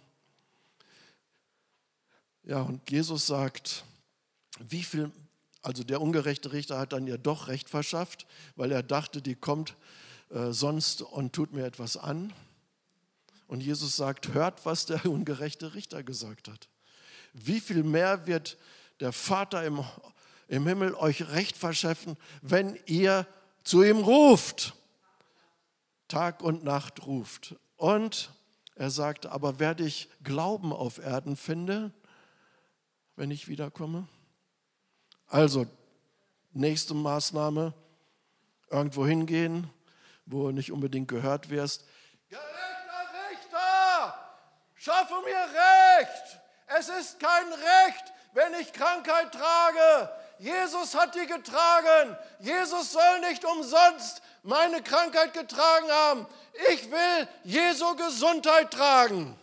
Ja, und Jesus sagt, also der ungerechte Richter hat dann ja doch Recht verschafft, weil er dachte, die kommt sonst und tut mir etwas an. Und Jesus sagt, hört, was der ungerechte Richter gesagt hat. Wie viel mehr wird der Vater im Himmel euch Recht verschaffen, wenn ihr zu ihm ruft, Tag und Nacht ruft. Und er sagt, aber werde ich Glauben auf Erden finde, wenn ich wiederkomme? Also, nächste Maßnahme, irgendwo hingehen, wo du nicht unbedingt gehört wirst. Gerechter Richter, schaffe mir Recht. Es ist kein Recht, wenn ich Krankheit trage. Jesus hat die getragen. Jesus soll nicht umsonst meine Krankheit getragen haben. Ich will Jesu Gesundheit tragen.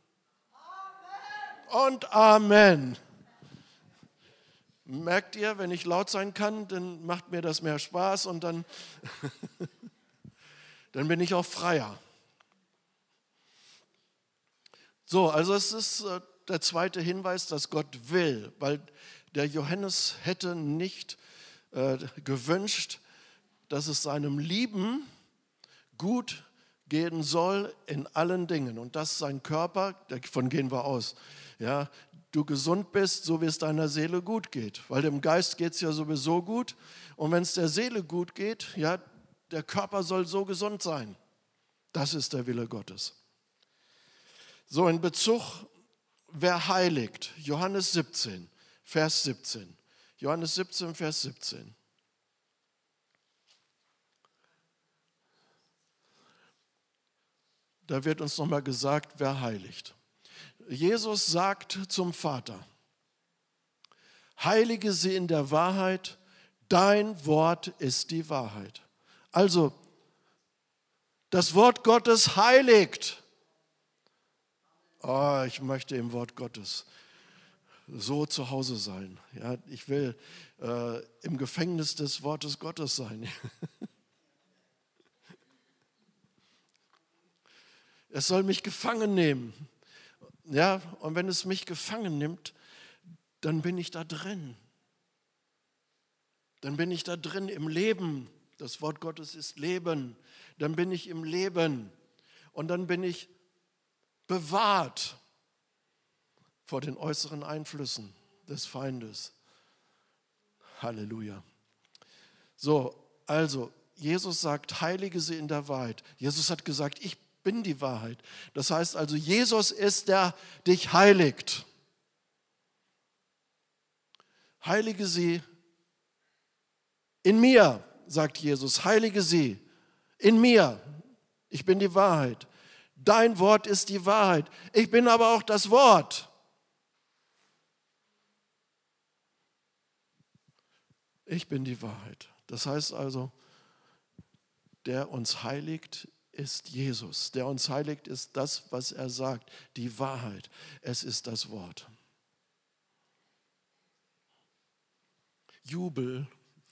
Amen. Und Amen. Merkt ihr, wenn ich laut sein kann, dann macht mir das mehr Spaß und dann bin ich auch freier. So, also es ist der zweite Hinweis, dass Gott will, weil der Johannes hätte nicht gewünscht, dass es seinem Lieben gut gehen soll in allen Dingen. Und dass sein Körper, davon gehen wir aus, ja, du gesund bist, so wie es deiner Seele gut geht. Weil dem Geist geht es ja sowieso gut. Und wenn es der Seele gut geht, ja, der Körper soll so gesund sein. Das ist der Wille Gottes. So, in Bezug, wer heiligt? Johannes 17, Vers 17. Johannes 17, Vers 17. Da wird uns nochmal gesagt, wer heiligt. Jesus sagt zum Vater, heilige sie in der Wahrheit, dein Wort ist die Wahrheit. Also, das Wort Gottes heiligt. Oh, ich möchte im Wort Gottes so zu Hause sein. Ja, ich will im Gefängnis des Wortes Gottes sein. Es soll mich gefangen nehmen. Ja, und wenn es mich gefangen nimmt, dann bin ich da drin. Dann bin ich da drin im Leben. Das Wort Gottes ist Leben. Dann bin ich im Leben. Und dann bin ich bewahrt vor den äußeren Einflüssen des Feindes. Halleluja. So, also, Jesus sagt, heilige sie in der Wahrheit. Jesus hat gesagt, ich bin die Wahrheit. Das heißt also, Jesus ist der dich heiligt. Heilige sie in mir, sagt Jesus. Heilige sie in mir. Ich bin die Wahrheit. Dein Wort ist die Wahrheit. Ich bin aber auch das Wort. Ich bin die Wahrheit. Das heißt also, der uns heiligt, ist Jesus. Der uns heiligt, ist das, was er sagt, die Wahrheit. Es ist das Wort. Jubel.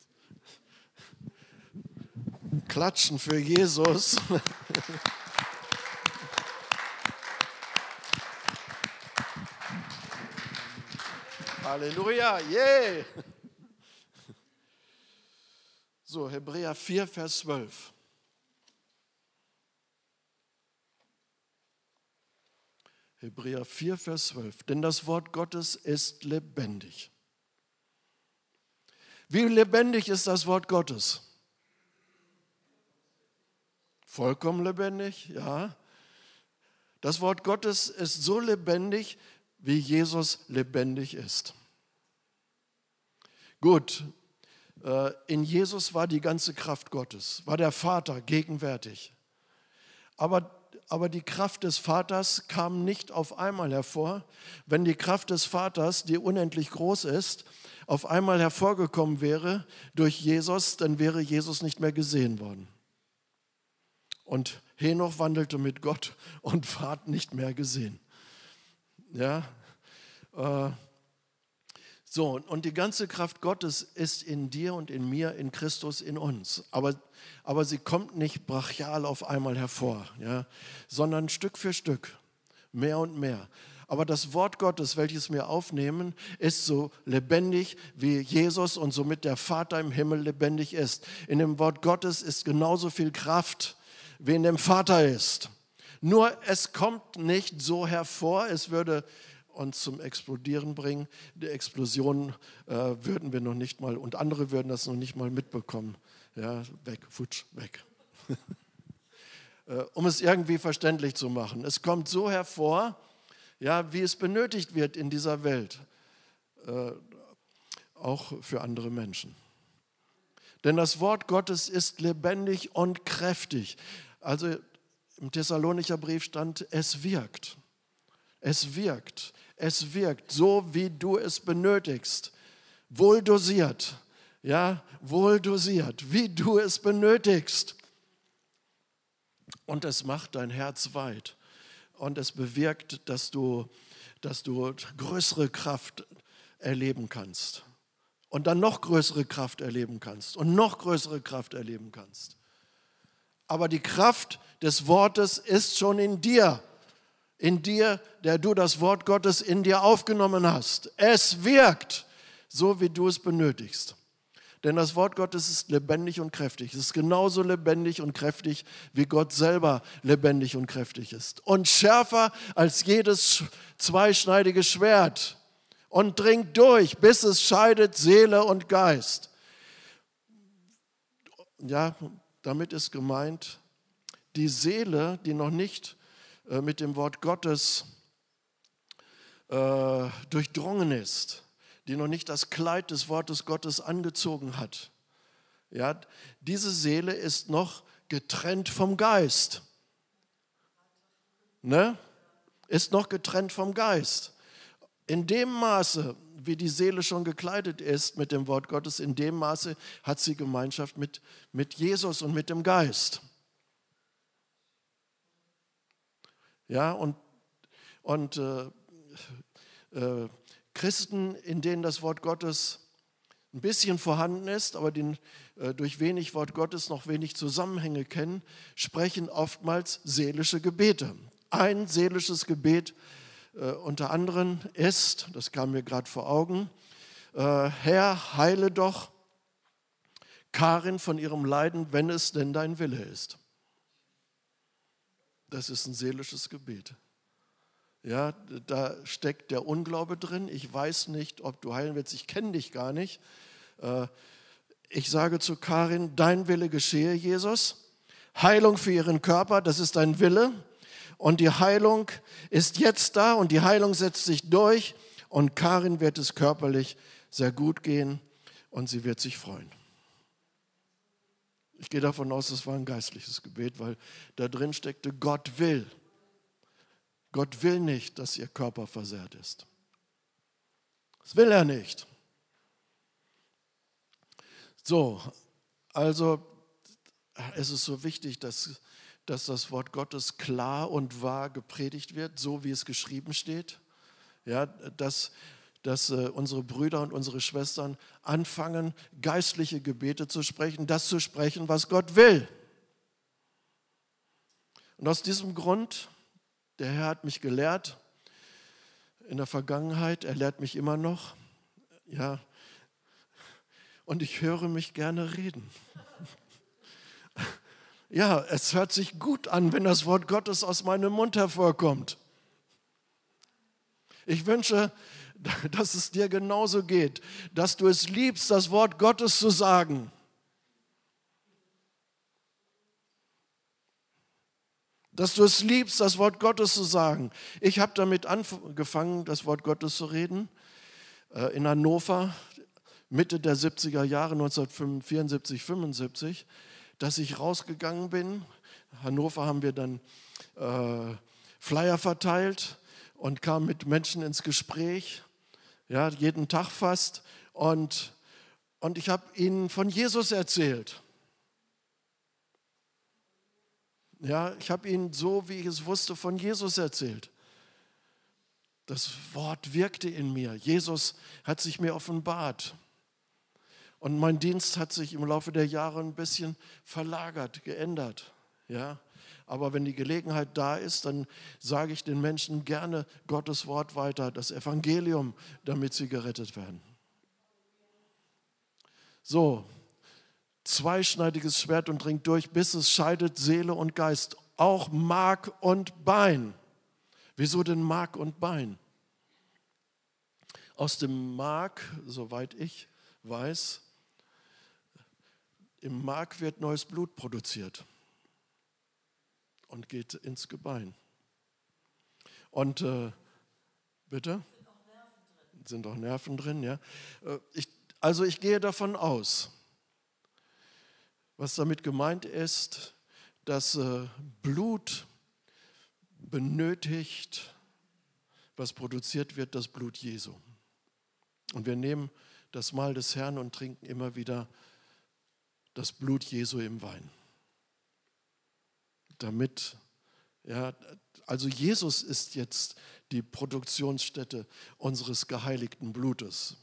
Klatschen für Jesus. Halleluja, yeah. So, Hebräer 4, Vers 12. Hebräer 4, Vers 12. Denn das Wort Gottes ist lebendig. Wie lebendig ist das Wort Gottes? Vollkommen lebendig, ja. Das Wort Gottes ist so lebendig, wie Jesus lebendig ist. Gut, in Jesus war die ganze Kraft Gottes, war der Vater gegenwärtig. Aber die Kraft des Vaters kam nicht auf einmal hervor. Wenn die Kraft des Vaters, die unendlich groß ist, auf einmal hervorgekommen wäre durch Jesus, dann wäre Jesus nicht mehr gesehen worden. Und Henoch wandelte mit Gott und ward nicht mehr gesehen. Ja, so, und die ganze Kraft Gottes ist in dir und in mir, in Christus, in uns. Aber sie kommt nicht brachial auf einmal hervor, ja, sondern Stück für Stück, mehr und mehr. Aber das Wort Gottes, welches wir aufnehmen, ist so lebendig, wie Jesus und somit der Vater im Himmel lebendig ist. In dem Wort Gottes ist genauso viel Kraft, wie in dem Vater ist. Nur es kommt nicht so hervor, es würde uns zum Explodieren bringen. Die Explosion würden wir noch nicht mal, und andere würden das noch nicht mal mitbekommen. Ja, weg, futsch, weg. Um es irgendwie verständlich zu machen. Es kommt so hervor, ja, wie es benötigt wird in dieser Welt, auch für andere Menschen. Denn das Wort Gottes ist lebendig und kräftig. Also im Thessalonicher Brief stand, es wirkt. Es wirkt. Es wirkt, so wie du es benötigst. Wohl dosiert. Ja, wohl dosiert, wie du es benötigst. Und es macht dein Herz weit. Und es bewirkt, dass du größere Kraft erleben kannst. Und dann noch größere Kraft erleben kannst. Und noch größere Kraft erleben kannst. Aber die Kraft des Wortes ist schon in dir. In dir, der du das Wort Gottes in dir aufgenommen hast. Es wirkt, so wie du es benötigst. Denn das Wort Gottes ist lebendig und kräftig. Es ist genauso lebendig und kräftig, wie Gott selber lebendig und kräftig ist. Und schärfer als jedes zweischneidige Schwert. Und dringt durch, bis es scheidet Seele und Geist. Ja, damit ist gemeint, die Seele, die noch nicht mit dem Wort Gottes durchdrungen ist, die noch nicht das Kleid des Wortes Gottes angezogen hat. Ja, diese Seele ist noch getrennt vom Geist. Ne? Ist noch getrennt vom Geist. In dem Maße, wie die Seele schon gekleidet ist mit dem Wort Gottes, in dem Maße hat sie Gemeinschaft mit Jesus und mit dem Geist. Ja, und Christen, in denen das Wort Gottes ein bisschen vorhanden ist, aber durch wenig Wort Gottes noch wenig Zusammenhänge kennen, sprechen oftmals seelische Gebete. Ein seelisches Gebet unter anderem ist, das kam mir gerade vor Augen, Herr, heile doch Karin von ihrem Leiden, wenn es denn dein Wille ist. Das ist ein seelisches Gebet. Ja, da steckt der Unglaube drin. Ich weiß nicht, ob du heilen willst. Ich kenne dich gar nicht. Ich sage zu Karin, dein Wille geschehe, Jesus. Heilung für ihren Körper, das ist dein Wille. Und die Heilung ist jetzt da und die Heilung setzt sich durch. Und Karin wird es körperlich sehr gut gehen und sie wird sich freuen. Ich gehe davon aus, es war ein geistliches Gebet, weil da drin steckte, Gott will. Gott will nicht, dass ihr Körper versehrt ist. Das will er nicht. So, also es ist so wichtig, dass das Wort Gottes klar und wahr gepredigt wird, so wie es geschrieben steht. Ja, dass unsere Brüder und unsere Schwestern anfangen, geistliche Gebete zu sprechen, das zu sprechen, was Gott will. Und aus diesem Grund, der Herr hat mich gelehrt in der Vergangenheit, er lehrt mich immer noch, ja, und ich höre mich gerne reden. Ja, es hört sich gut an, wenn das Wort Gottes aus meinem Mund hervorkommt. Ich wünsche, dass es dir genauso geht, dass du es liebst, das Wort Gottes zu sagen. Dass du es liebst, das Wort Gottes zu sagen. Ich habe damit angefangen, das Wort Gottes zu reden, in Hannover, Mitte der 70er Jahre, 1974, 75, dass ich rausgegangen bin. In Hannover haben wir dann Flyer verteilt und kam mit Menschen ins Gespräch, ja, jeden Tag fast. Und ich habe ihnen von Jesus erzählt. Ja, ich habe ihnen so, wie ich es wusste, von Jesus erzählt. Das Wort wirkte in mir. Jesus hat sich mir offenbart. Und mein Dienst hat sich im Laufe der Jahre ein bisschen verlagert, geändert. Ja? Aber wenn die Gelegenheit da ist, dann sage ich den Menschen gerne Gottes Wort weiter, das Evangelium, damit sie gerettet werden. So, zweischneidiges Schwert und dringt durch, bis es scheidet Seele und Geist, auch Mark und Bein. Wieso denn Mark und Bein? Aus dem Mark, soweit ich weiß, im Mark wird neues Blut produziert und geht ins Gebein. Und bitte? Sind auch Nerven drin, ja. Ich gehe davon aus, was damit gemeint ist, dass Blut benötigt, was produziert wird, das Blut Jesu. Und wir nehmen das Mahl des Herrn und trinken immer wieder das Blut Jesu im Wein. Damit, ja, also Jesus ist jetzt die Produktionsstätte unseres geheiligten Blutes.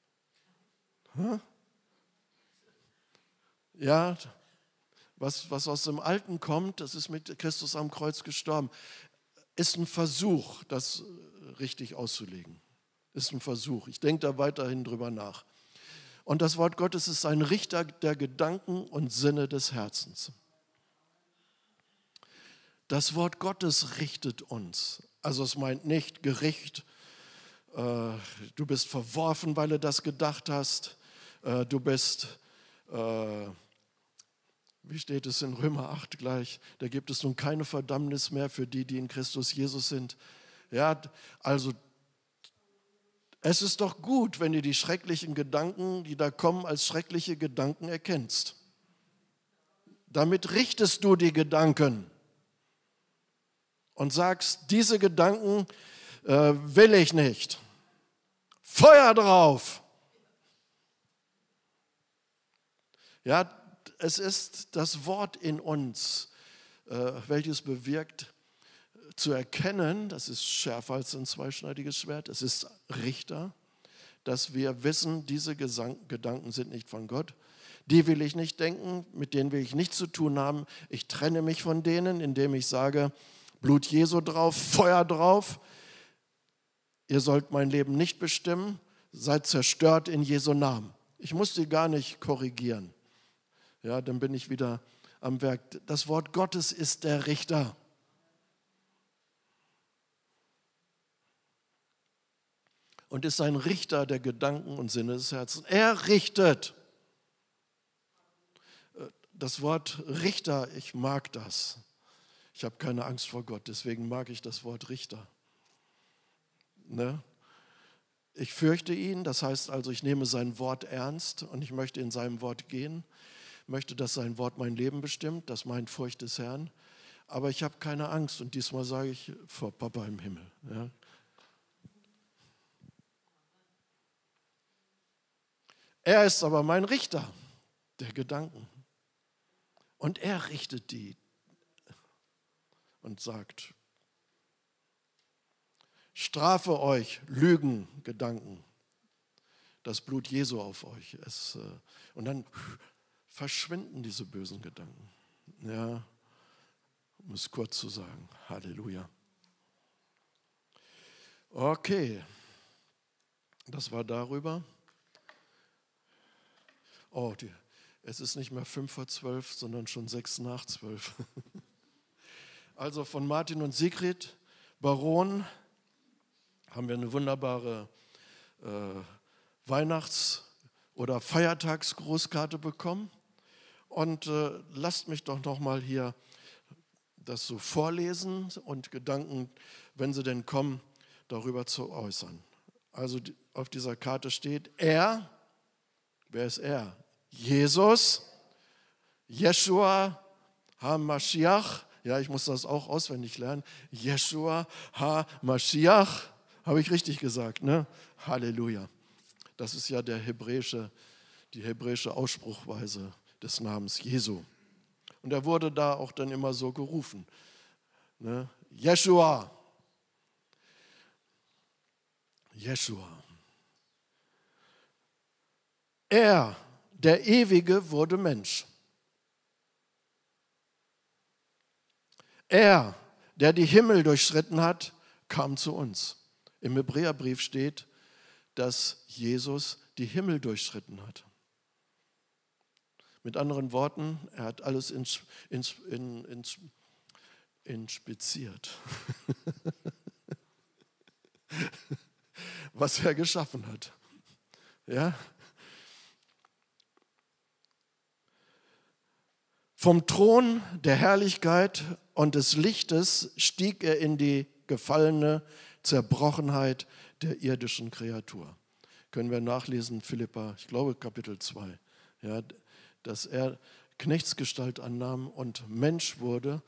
Ja, was aus dem Alten kommt, das ist mit Christus am Kreuz gestorben, ist ein Versuch, das richtig auszulegen. Ist ein Versuch. Ich denke da weiterhin drüber nach. Und das Wort Gottes ist ein Richter der Gedanken und Sinne des Herzens. Das Wort Gottes richtet uns. Also es meint nicht Gericht, du bist verworfen, weil du das gedacht hast, du bist, wie steht es in Römer 8 gleich, da gibt es nun keine Verdammnis mehr für die, die in Christus Jesus sind. Ja, also es ist doch gut, wenn du die schrecklichen Gedanken, die da kommen, als schreckliche Gedanken erkennst. Damit richtest du die Gedanken und sagst, diese Gedanken will ich nicht. Feuer drauf! Ja, es ist das Wort in uns, welches bewirkt, zu erkennen, das ist schärfer als ein zweischneidiges Schwert, es ist Richter, dass wir wissen, diese Gedanken sind nicht von Gott, die will ich nicht denken, mit denen will ich nichts zu tun haben. Ich trenne mich von denen, indem ich sage, Blut Jesu drauf, Feuer drauf. Ihr sollt mein Leben nicht bestimmen, seid zerstört in Jesu Namen. Ich muss die gar nicht korrigieren. Ja, dann bin ich wieder am Werk. Das Wort Gottes ist der Richter. Und ist ein Richter der Gedanken und Sinne des Herzens. Er richtet. Das Wort Richter, ich mag das. Ich habe keine Angst vor Gott, deswegen mag ich das Wort Richter. Ne? Ich fürchte ihn, das heißt also, ich nehme sein Wort ernst und ich möchte in seinem Wort gehen, möchte, dass sein Wort mein Leben bestimmt, das meint Furcht des Herrn. Aber ich habe keine Angst und diesmal sage ich vor Papa im Himmel. Ja? Er ist aber mein Richter der Gedanken. Und er richtet die und sagt, strafe euch, Lügen, Gedanken, das Blut Jesu auf euch. Und dann verschwinden diese bösen Gedanken. Ja, um es kurz zu sagen. Halleluja. Okay, das war darüber. Oh, es ist nicht mehr 11:55, sondern schon 11:06. Also von Martin und Sigrid Baron haben wir eine wunderbare Weihnachts- oder Feiertagsgrußkarte bekommen. Und lasst mich doch noch mal hier das so vorlesen und Gedanken, wenn sie denn kommen, darüber zu äußern. Also auf dieser Karte steht, er, wer ist er? Jesus, Jeshua HaMashiach, ja, ich muss das auch auswendig lernen, Jeshua HaMashiach, habe ich richtig gesagt, ne? Halleluja. Das ist ja die hebräische Ausspruchweise des Namens Jesu. Und er wurde da auch dann immer so gerufen. Ne? Jeschua. Jeschua. Er, der Ewige, wurde Mensch. Er, der die Himmel durchschritten hat, kam zu uns. Im Hebräerbrief steht, dass Jesus die Himmel durchschritten hat. Mit anderen Worten, er hat alles inspiziert, was er geschaffen hat. Ja? Vom Thron der Herrlichkeit und des Lichtes stieg er in die gefallene Zerbrochenheit der irdischen Kreatur. Können wir nachlesen, Philipper, ich glaube Kapitel 2. Ja, dass er Knechtsgestalt annahm und Mensch wurde,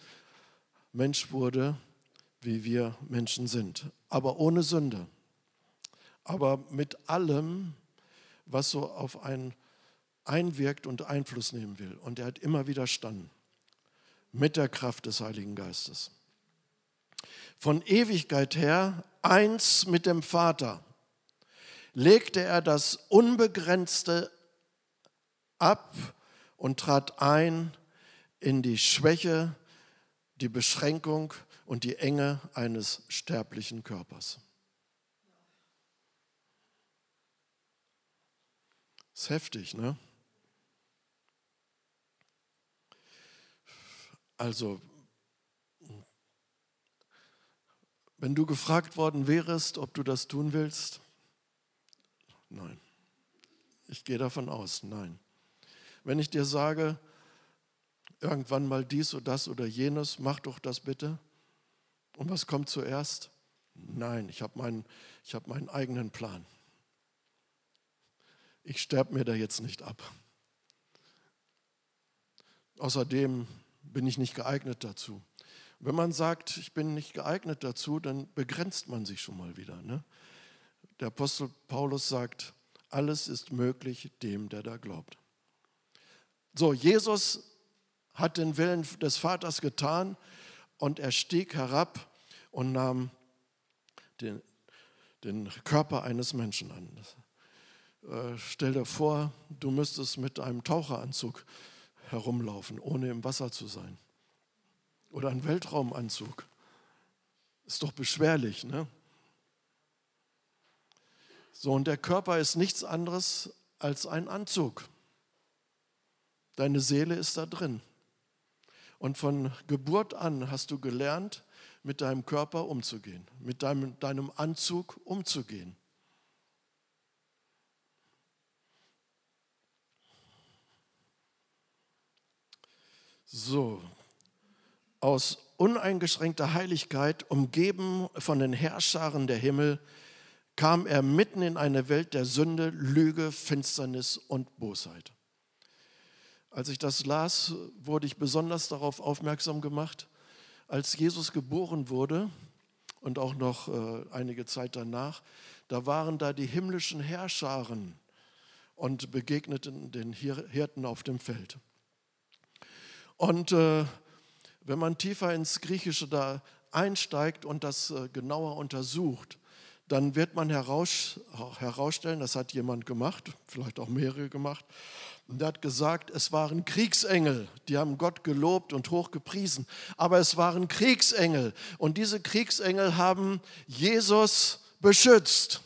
wie wir Menschen sind. Aber ohne Sünde. Aber mit allem, was so auf einen einwirkt und Einfluss nehmen will. Und er hat immer widerstanden. Mit der Kraft des Heiligen Geistes. Von Ewigkeit her, eins mit dem Vater, legte er das Unbegrenzte ab und trat ein in die Schwäche, die Beschränkung und die Enge eines sterblichen Körpers. Das ist heftig, ne? Also, wenn du gefragt worden wärst, ob du das tun willst, nein. Ich gehe davon aus, nein. Wenn ich dir sage, irgendwann mal dies oder das oder jenes, mach doch das bitte. Und was kommt zuerst? Nein, ich habe meinen eigenen Plan. Ich sterbe mir da jetzt nicht ab. Außerdem bin ich nicht geeignet dazu. Wenn man sagt, ich bin nicht geeignet dazu, dann begrenzt man sich schon mal wieder. Ne? Der Apostel Paulus sagt, alles ist möglich dem, der da glaubt. So, Jesus hat den Willen des Vaters getan und er stieg herab und nahm den Körper eines Menschen an. Stell dir vor, du müsstest mit einem Taucheranzug herumlaufen, ohne im Wasser zu sein. Oder ein Weltraumanzug. Ist doch beschwerlich, ne? So, und der Körper ist nichts anderes als ein Anzug. Deine Seele ist da drin. Und von Geburt an hast du gelernt, mit deinem Körper umzugehen, mit deinem Anzug umzugehen. So, aus uneingeschränkter Heiligkeit, umgeben von den Herrscharen der Himmel, kam er mitten in eine Welt der Sünde, Lüge, Finsternis und Bosheit. Als ich das las, wurde ich besonders darauf aufmerksam gemacht, als Jesus geboren wurde und auch noch einige Zeit danach, da waren da die himmlischen Herrscharen und begegneten den Hirten auf dem Feld. Und wenn man tiefer ins Griechische da einsteigt und das genauer untersucht, dann wird man herausstellen, das hat jemand gemacht, vielleicht auch mehrere gemacht, und der hat gesagt, es waren Kriegsengel, die haben Gott gelobt und hoch gepriesen, aber es waren Kriegsengel und diese Kriegsengel haben Jesus beschützt.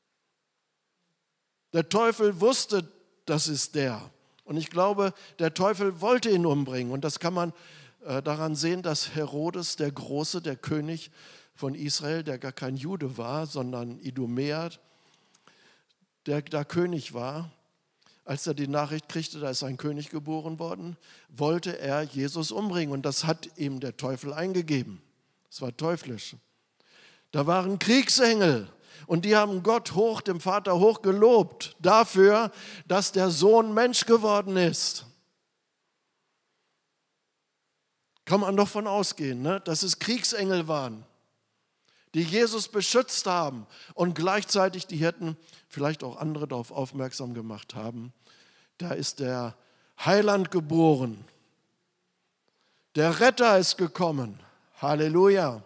Der Teufel wusste, das ist der. Und ich glaube, der Teufel wollte ihn umbringen. Und das kann man daran sehen, dass Herodes, der Große, der König von Israel, der gar kein Jude war, sondern Idumäer, der da König war, als er die Nachricht kriegte, da ist ein König geboren worden, wollte er Jesus umbringen. Und das hat ihm der Teufel eingegeben. Es war teuflisch. Da waren Kriegsengel. Und die haben Gott dem Vater hoch gelobt dafür, dass der Sohn Mensch geworden ist. Kann man doch von ausgehen, ne? Dass es Kriegsengel waren, die Jesus beschützt haben und gleichzeitig die Hirten, vielleicht auch andere darauf aufmerksam gemacht haben, da ist der Heiland geboren. Der Retter ist gekommen. Halleluja.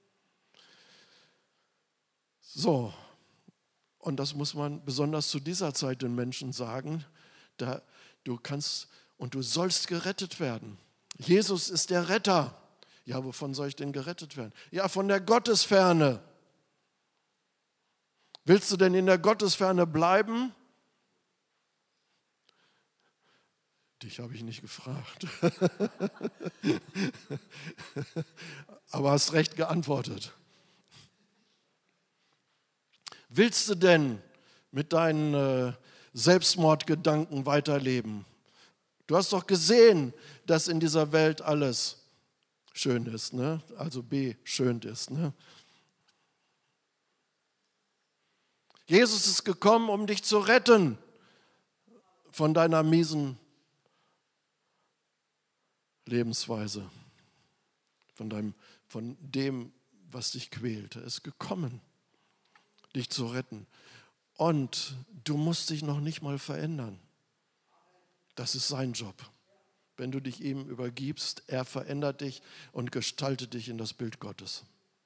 So, und das muss man besonders zu dieser Zeit den Menschen sagen, du kannst und du sollst gerettet werden. Jesus ist der Retter. Ja, wovon soll ich denn gerettet werden? Ja, von der Gottesferne. Willst du denn in der Gottesferne bleiben? Dich habe ich nicht gefragt. Aber hast recht geantwortet. Willst du denn mit deinen Selbstmordgedanken weiterleben? Du hast doch gesehen, dass in dieser Welt alles schön ist, ne? Also beschönt ist. Ne? Jesus ist gekommen, um dich zu retten von deiner miesen Lebensweise, von dem, was dich quält. Er ist gekommen, dich zu retten. Und du musst dich noch nicht mal verändern. Das ist sein Job. Wenn du dich ihm übergibst, er verändert dich und gestaltet dich in das Bild Gottes.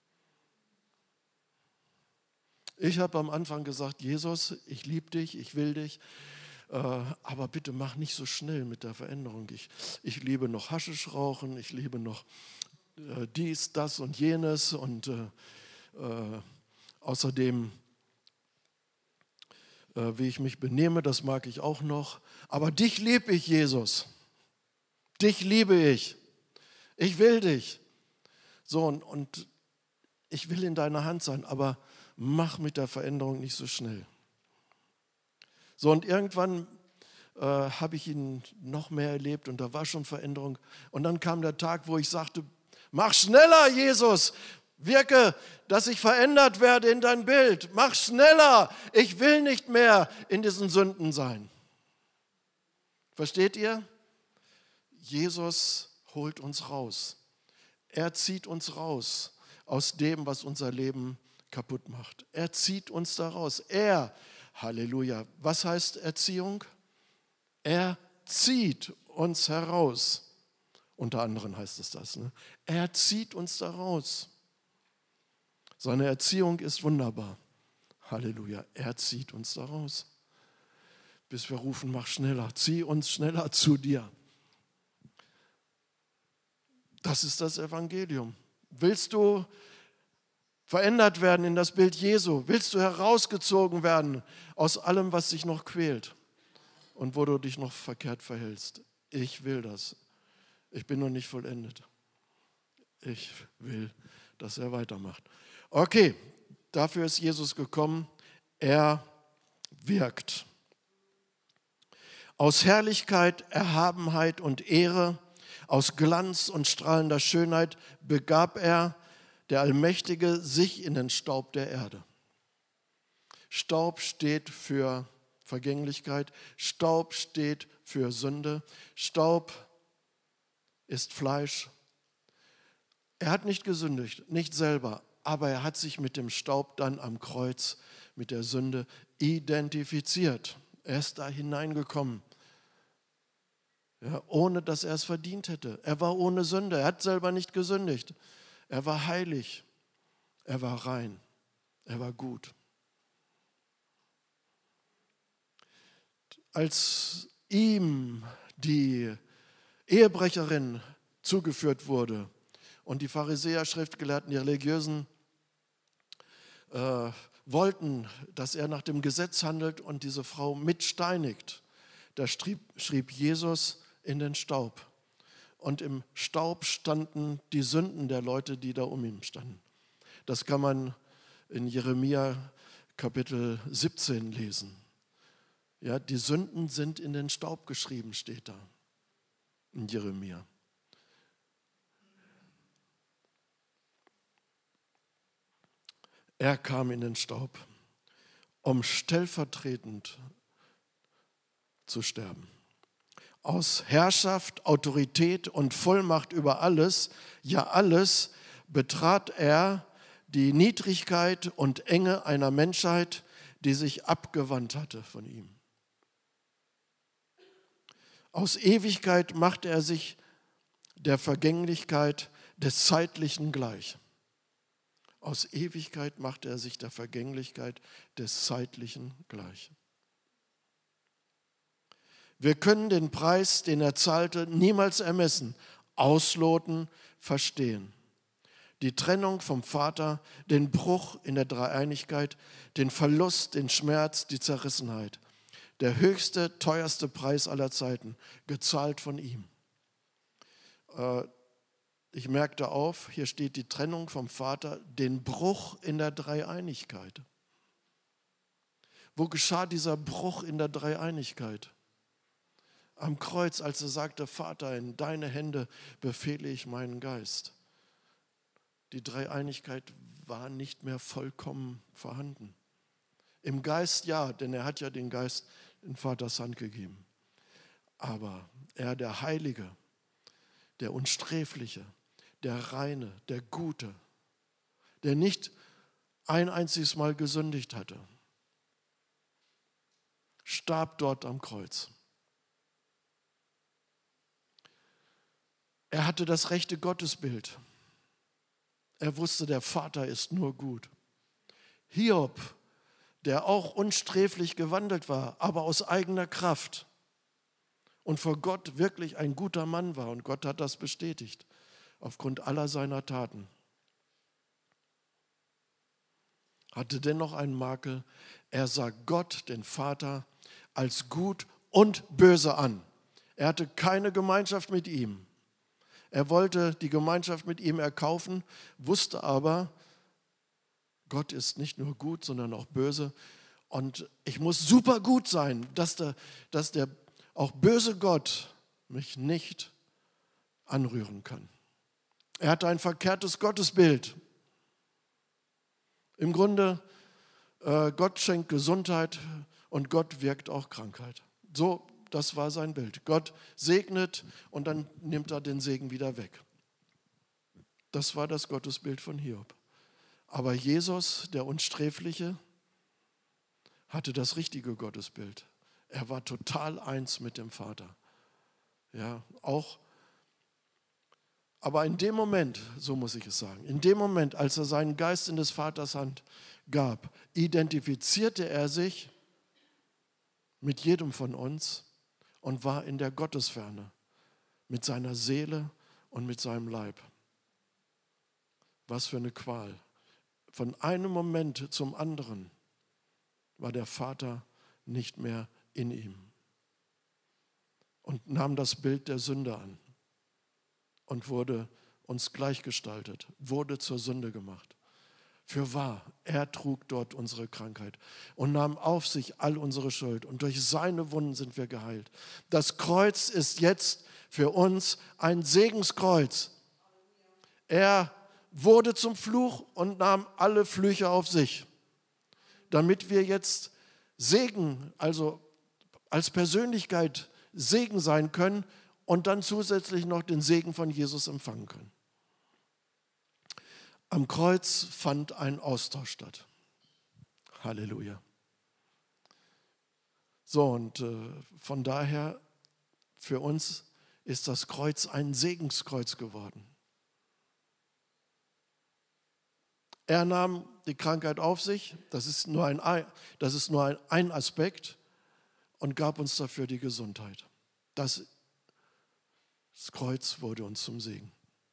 Ich habe am Anfang gesagt, Jesus, ich liebe dich, ich will dich, aber bitte mach nicht so schnell mit der Veränderung. Ich liebe noch Haschisch rauchen, ich liebe noch dies, das und jenes und außerdem, wie ich mich benehme, das mag ich auch noch. Aber dich liebe ich, Jesus. Dich liebe ich. Ich will dich. So, und ich will in deiner Hand sein, aber mach mit der Veränderung nicht so schnell. So, und irgendwann habe ich ihn noch mehr erlebt und da war schon Veränderung. Und dann kam der Tag, wo ich sagte, mach schneller, Jesus. Wirke, dass ich verändert werde in dein Bild. Mach schneller. Ich will nicht mehr in diesen Sünden sein. Versteht ihr? Jesus holt uns raus. Er zieht uns raus aus dem, was unser Leben kaputt macht. Er zieht uns da raus. Halleluja. Was heißt Erziehung? Er zieht uns heraus. Unter anderem heißt es das. Ne? Er zieht uns da raus. Seine Erziehung ist wunderbar. Halleluja. Er zieht uns da raus. Bis wir rufen, mach schneller. Zieh uns schneller zu dir. Das ist das Evangelium. Willst du verändert werden in das Bild Jesu? Willst du herausgezogen werden aus allem, was dich noch quält und wo du dich noch verkehrt verhältst? Ich will das. Ich bin noch nicht vollendet. Ich will, dass er weitermacht. Okay, dafür ist Jesus gekommen. Er wirkt. Aus Herrlichkeit, Erhabenheit und Ehre, aus Glanz und strahlender Schönheit begab er, der Allmächtige, sich in den Staub der Erde. Staub steht für Vergänglichkeit, Staub steht für Sünde, Staub ist Fleisch. Er hat nicht gesündigt, nicht selber, aber er hat sich mit dem Staub dann am Kreuz, mit der Sünde identifiziert. Er ist da hineingekommen. Ja, ohne dass er es verdient hätte. Er war ohne Sünde, er hat selber nicht gesündigt. Er war heilig, er war rein, er war gut. Als ihm die Ehebrecherin zugeführt wurde und die Pharisäer, Schriftgelehrten, die Religiösen wollten, dass er nach dem Gesetz handelt und diese Frau mitsteinigt, da schrieb Jesus in den Staub. Und im Staub standen die Sünden der Leute, die da um ihn standen. Das kann man in Jeremia Kapitel 17 lesen. Ja, die Sünden sind in den Staub geschrieben, steht da in Jeremia. Er kam in den Staub, um stellvertretend zu sterben. Aus Herrschaft, Autorität und Vollmacht über alles, ja alles, betrat er die Niedrigkeit und Enge einer Menschheit, die sich abgewandt hatte von ihm. Aus Ewigkeit machte er sich der Vergänglichkeit des Zeitlichen gleich. Aus Ewigkeit machte er sich der Vergänglichkeit des Zeitlichen gleich. Wir können den Preis, den er zahlte, niemals ermessen, ausloten, verstehen. Die Trennung vom Vater, den Bruch in der Dreieinigkeit, den Verlust, den Schmerz, die Zerrissenheit. Der höchste, teuerste Preis aller Zeiten, gezahlt von ihm. Ich merkte auf, hier steht die Trennung vom Vater, den Bruch in der Dreieinigkeit. Wo geschah dieser Bruch in der Dreieinigkeit? Am Kreuz, als er sagte, Vater, in deine Hände befehle ich meinen Geist. Die Dreieinigkeit war nicht mehr vollkommen vorhanden. Im Geist ja, denn er hat ja den Geist in Vaters Hand gegeben. Aber er, der Heilige, der Unsträfliche, der Reine, der Gute, der nicht ein einziges Mal gesündigt hatte, starb dort am Kreuz. Er hatte das rechte Gottesbild. Er wusste, der Vater ist nur gut. Hiob, der auch unsträflich gewandelt war, aber aus eigener Kraft und vor Gott wirklich ein guter Mann war, und Gott hat das bestätigt, aufgrund aller seiner Taten, hatte dennoch einen Makel. Er sah Gott, den Vater, als gut und böse an. Er hatte keine Gemeinschaft mit ihm. Er wollte die Gemeinschaft mit ihm erkaufen, wusste aber, Gott ist nicht nur gut, sondern auch böse. Und ich muss super gut sein, dass der auch böse Gott mich nicht anrühren kann. Er hatte ein verkehrtes Gottesbild. Im Grunde, Gott schenkt Gesundheit und Gott wirkt auch Krankheit. So, das war sein Bild. Gott segnet und dann nimmt er den Segen wieder weg. Das war das Gottesbild von Hiob. Aber Jesus, der Unsträfliche, hatte das richtige Gottesbild. Er war total eins mit dem Vater. Ja, auch. Aber in dem Moment, so muss ich es sagen, in dem Moment, als er seinen Geist in des Vaters Hand gab, identifizierte er sich mit jedem von uns und war in der Gottesferne mit seiner Seele und mit seinem Leib. Was für eine Qual. Von einem Moment zum anderen war der Vater nicht mehr in ihm und nahm das Bild der Sünde an und wurde uns gleichgestaltet, wurde zur Sünde gemacht. Fürwahr, er trug dort unsere Krankheit und nahm auf sich all unsere Schuld. Und durch seine Wunden sind wir geheilt. Das Kreuz ist jetzt für uns ein Segenskreuz. Er wurde zum Fluch und nahm alle Flüche auf sich, damit wir jetzt Segen, also als Persönlichkeit Segen sein können und dann zusätzlich noch den Segen von Jesus empfangen können. Am Kreuz fand ein Austausch statt. Halleluja. So, und von daher, für uns ist das Kreuz ein Segenskreuz geworden. Er nahm die Krankheit auf sich, das ist nur ein Aspekt, und gab uns dafür die Gesundheit. Das Kreuz wurde uns zum Segen.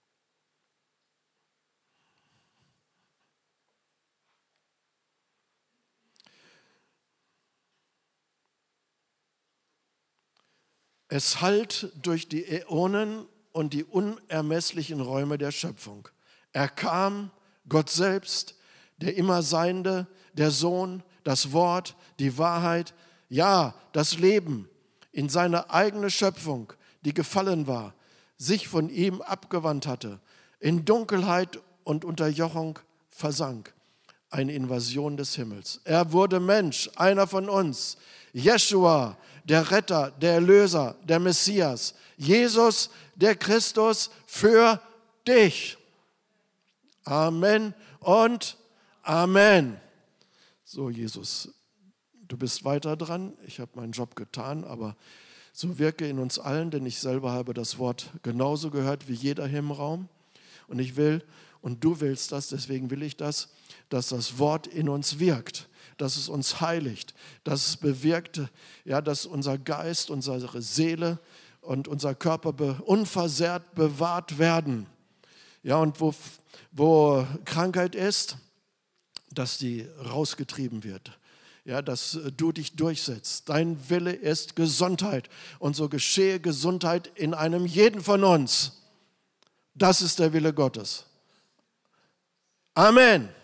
Es hallt durch die Äonen und die unermesslichen Räume der Schöpfung. Er kam, Gott selbst, der Immerseiende, der Sohn, das Wort, die Wahrheit, ja, das Leben in seine eigene Schöpfung, die gefallen war, sich von ihm abgewandt hatte, in Dunkelheit und Unterjochung versank. Eine Invasion des Himmels. Er wurde Mensch, einer von uns. Jeschua, der Retter, der Erlöser, der Messias. Jesus, der Christus für dich. Amen und Amen. So, Jesus, du bist weiter dran. Ich habe meinen Job getan, aber So wirke in uns allen, denn ich selber habe das Wort genauso gehört wie jeder hier im Raum. Und ich will, und du willst das, deswegen will ich das, dass das Wort in uns wirkt, dass es uns heiligt, dass es bewirkt, ja, dass unser Geist, unsere Seele und unser Körper unversehrt bewahrt werden. Ja, und wo Krankheit ist, dass die rausgetrieben wird. Ja, dass du dich durchsetzt. Dein Wille ist Gesundheit. Und so geschehe Gesundheit in einem jeden von uns. Das ist der Wille Gottes. Amen.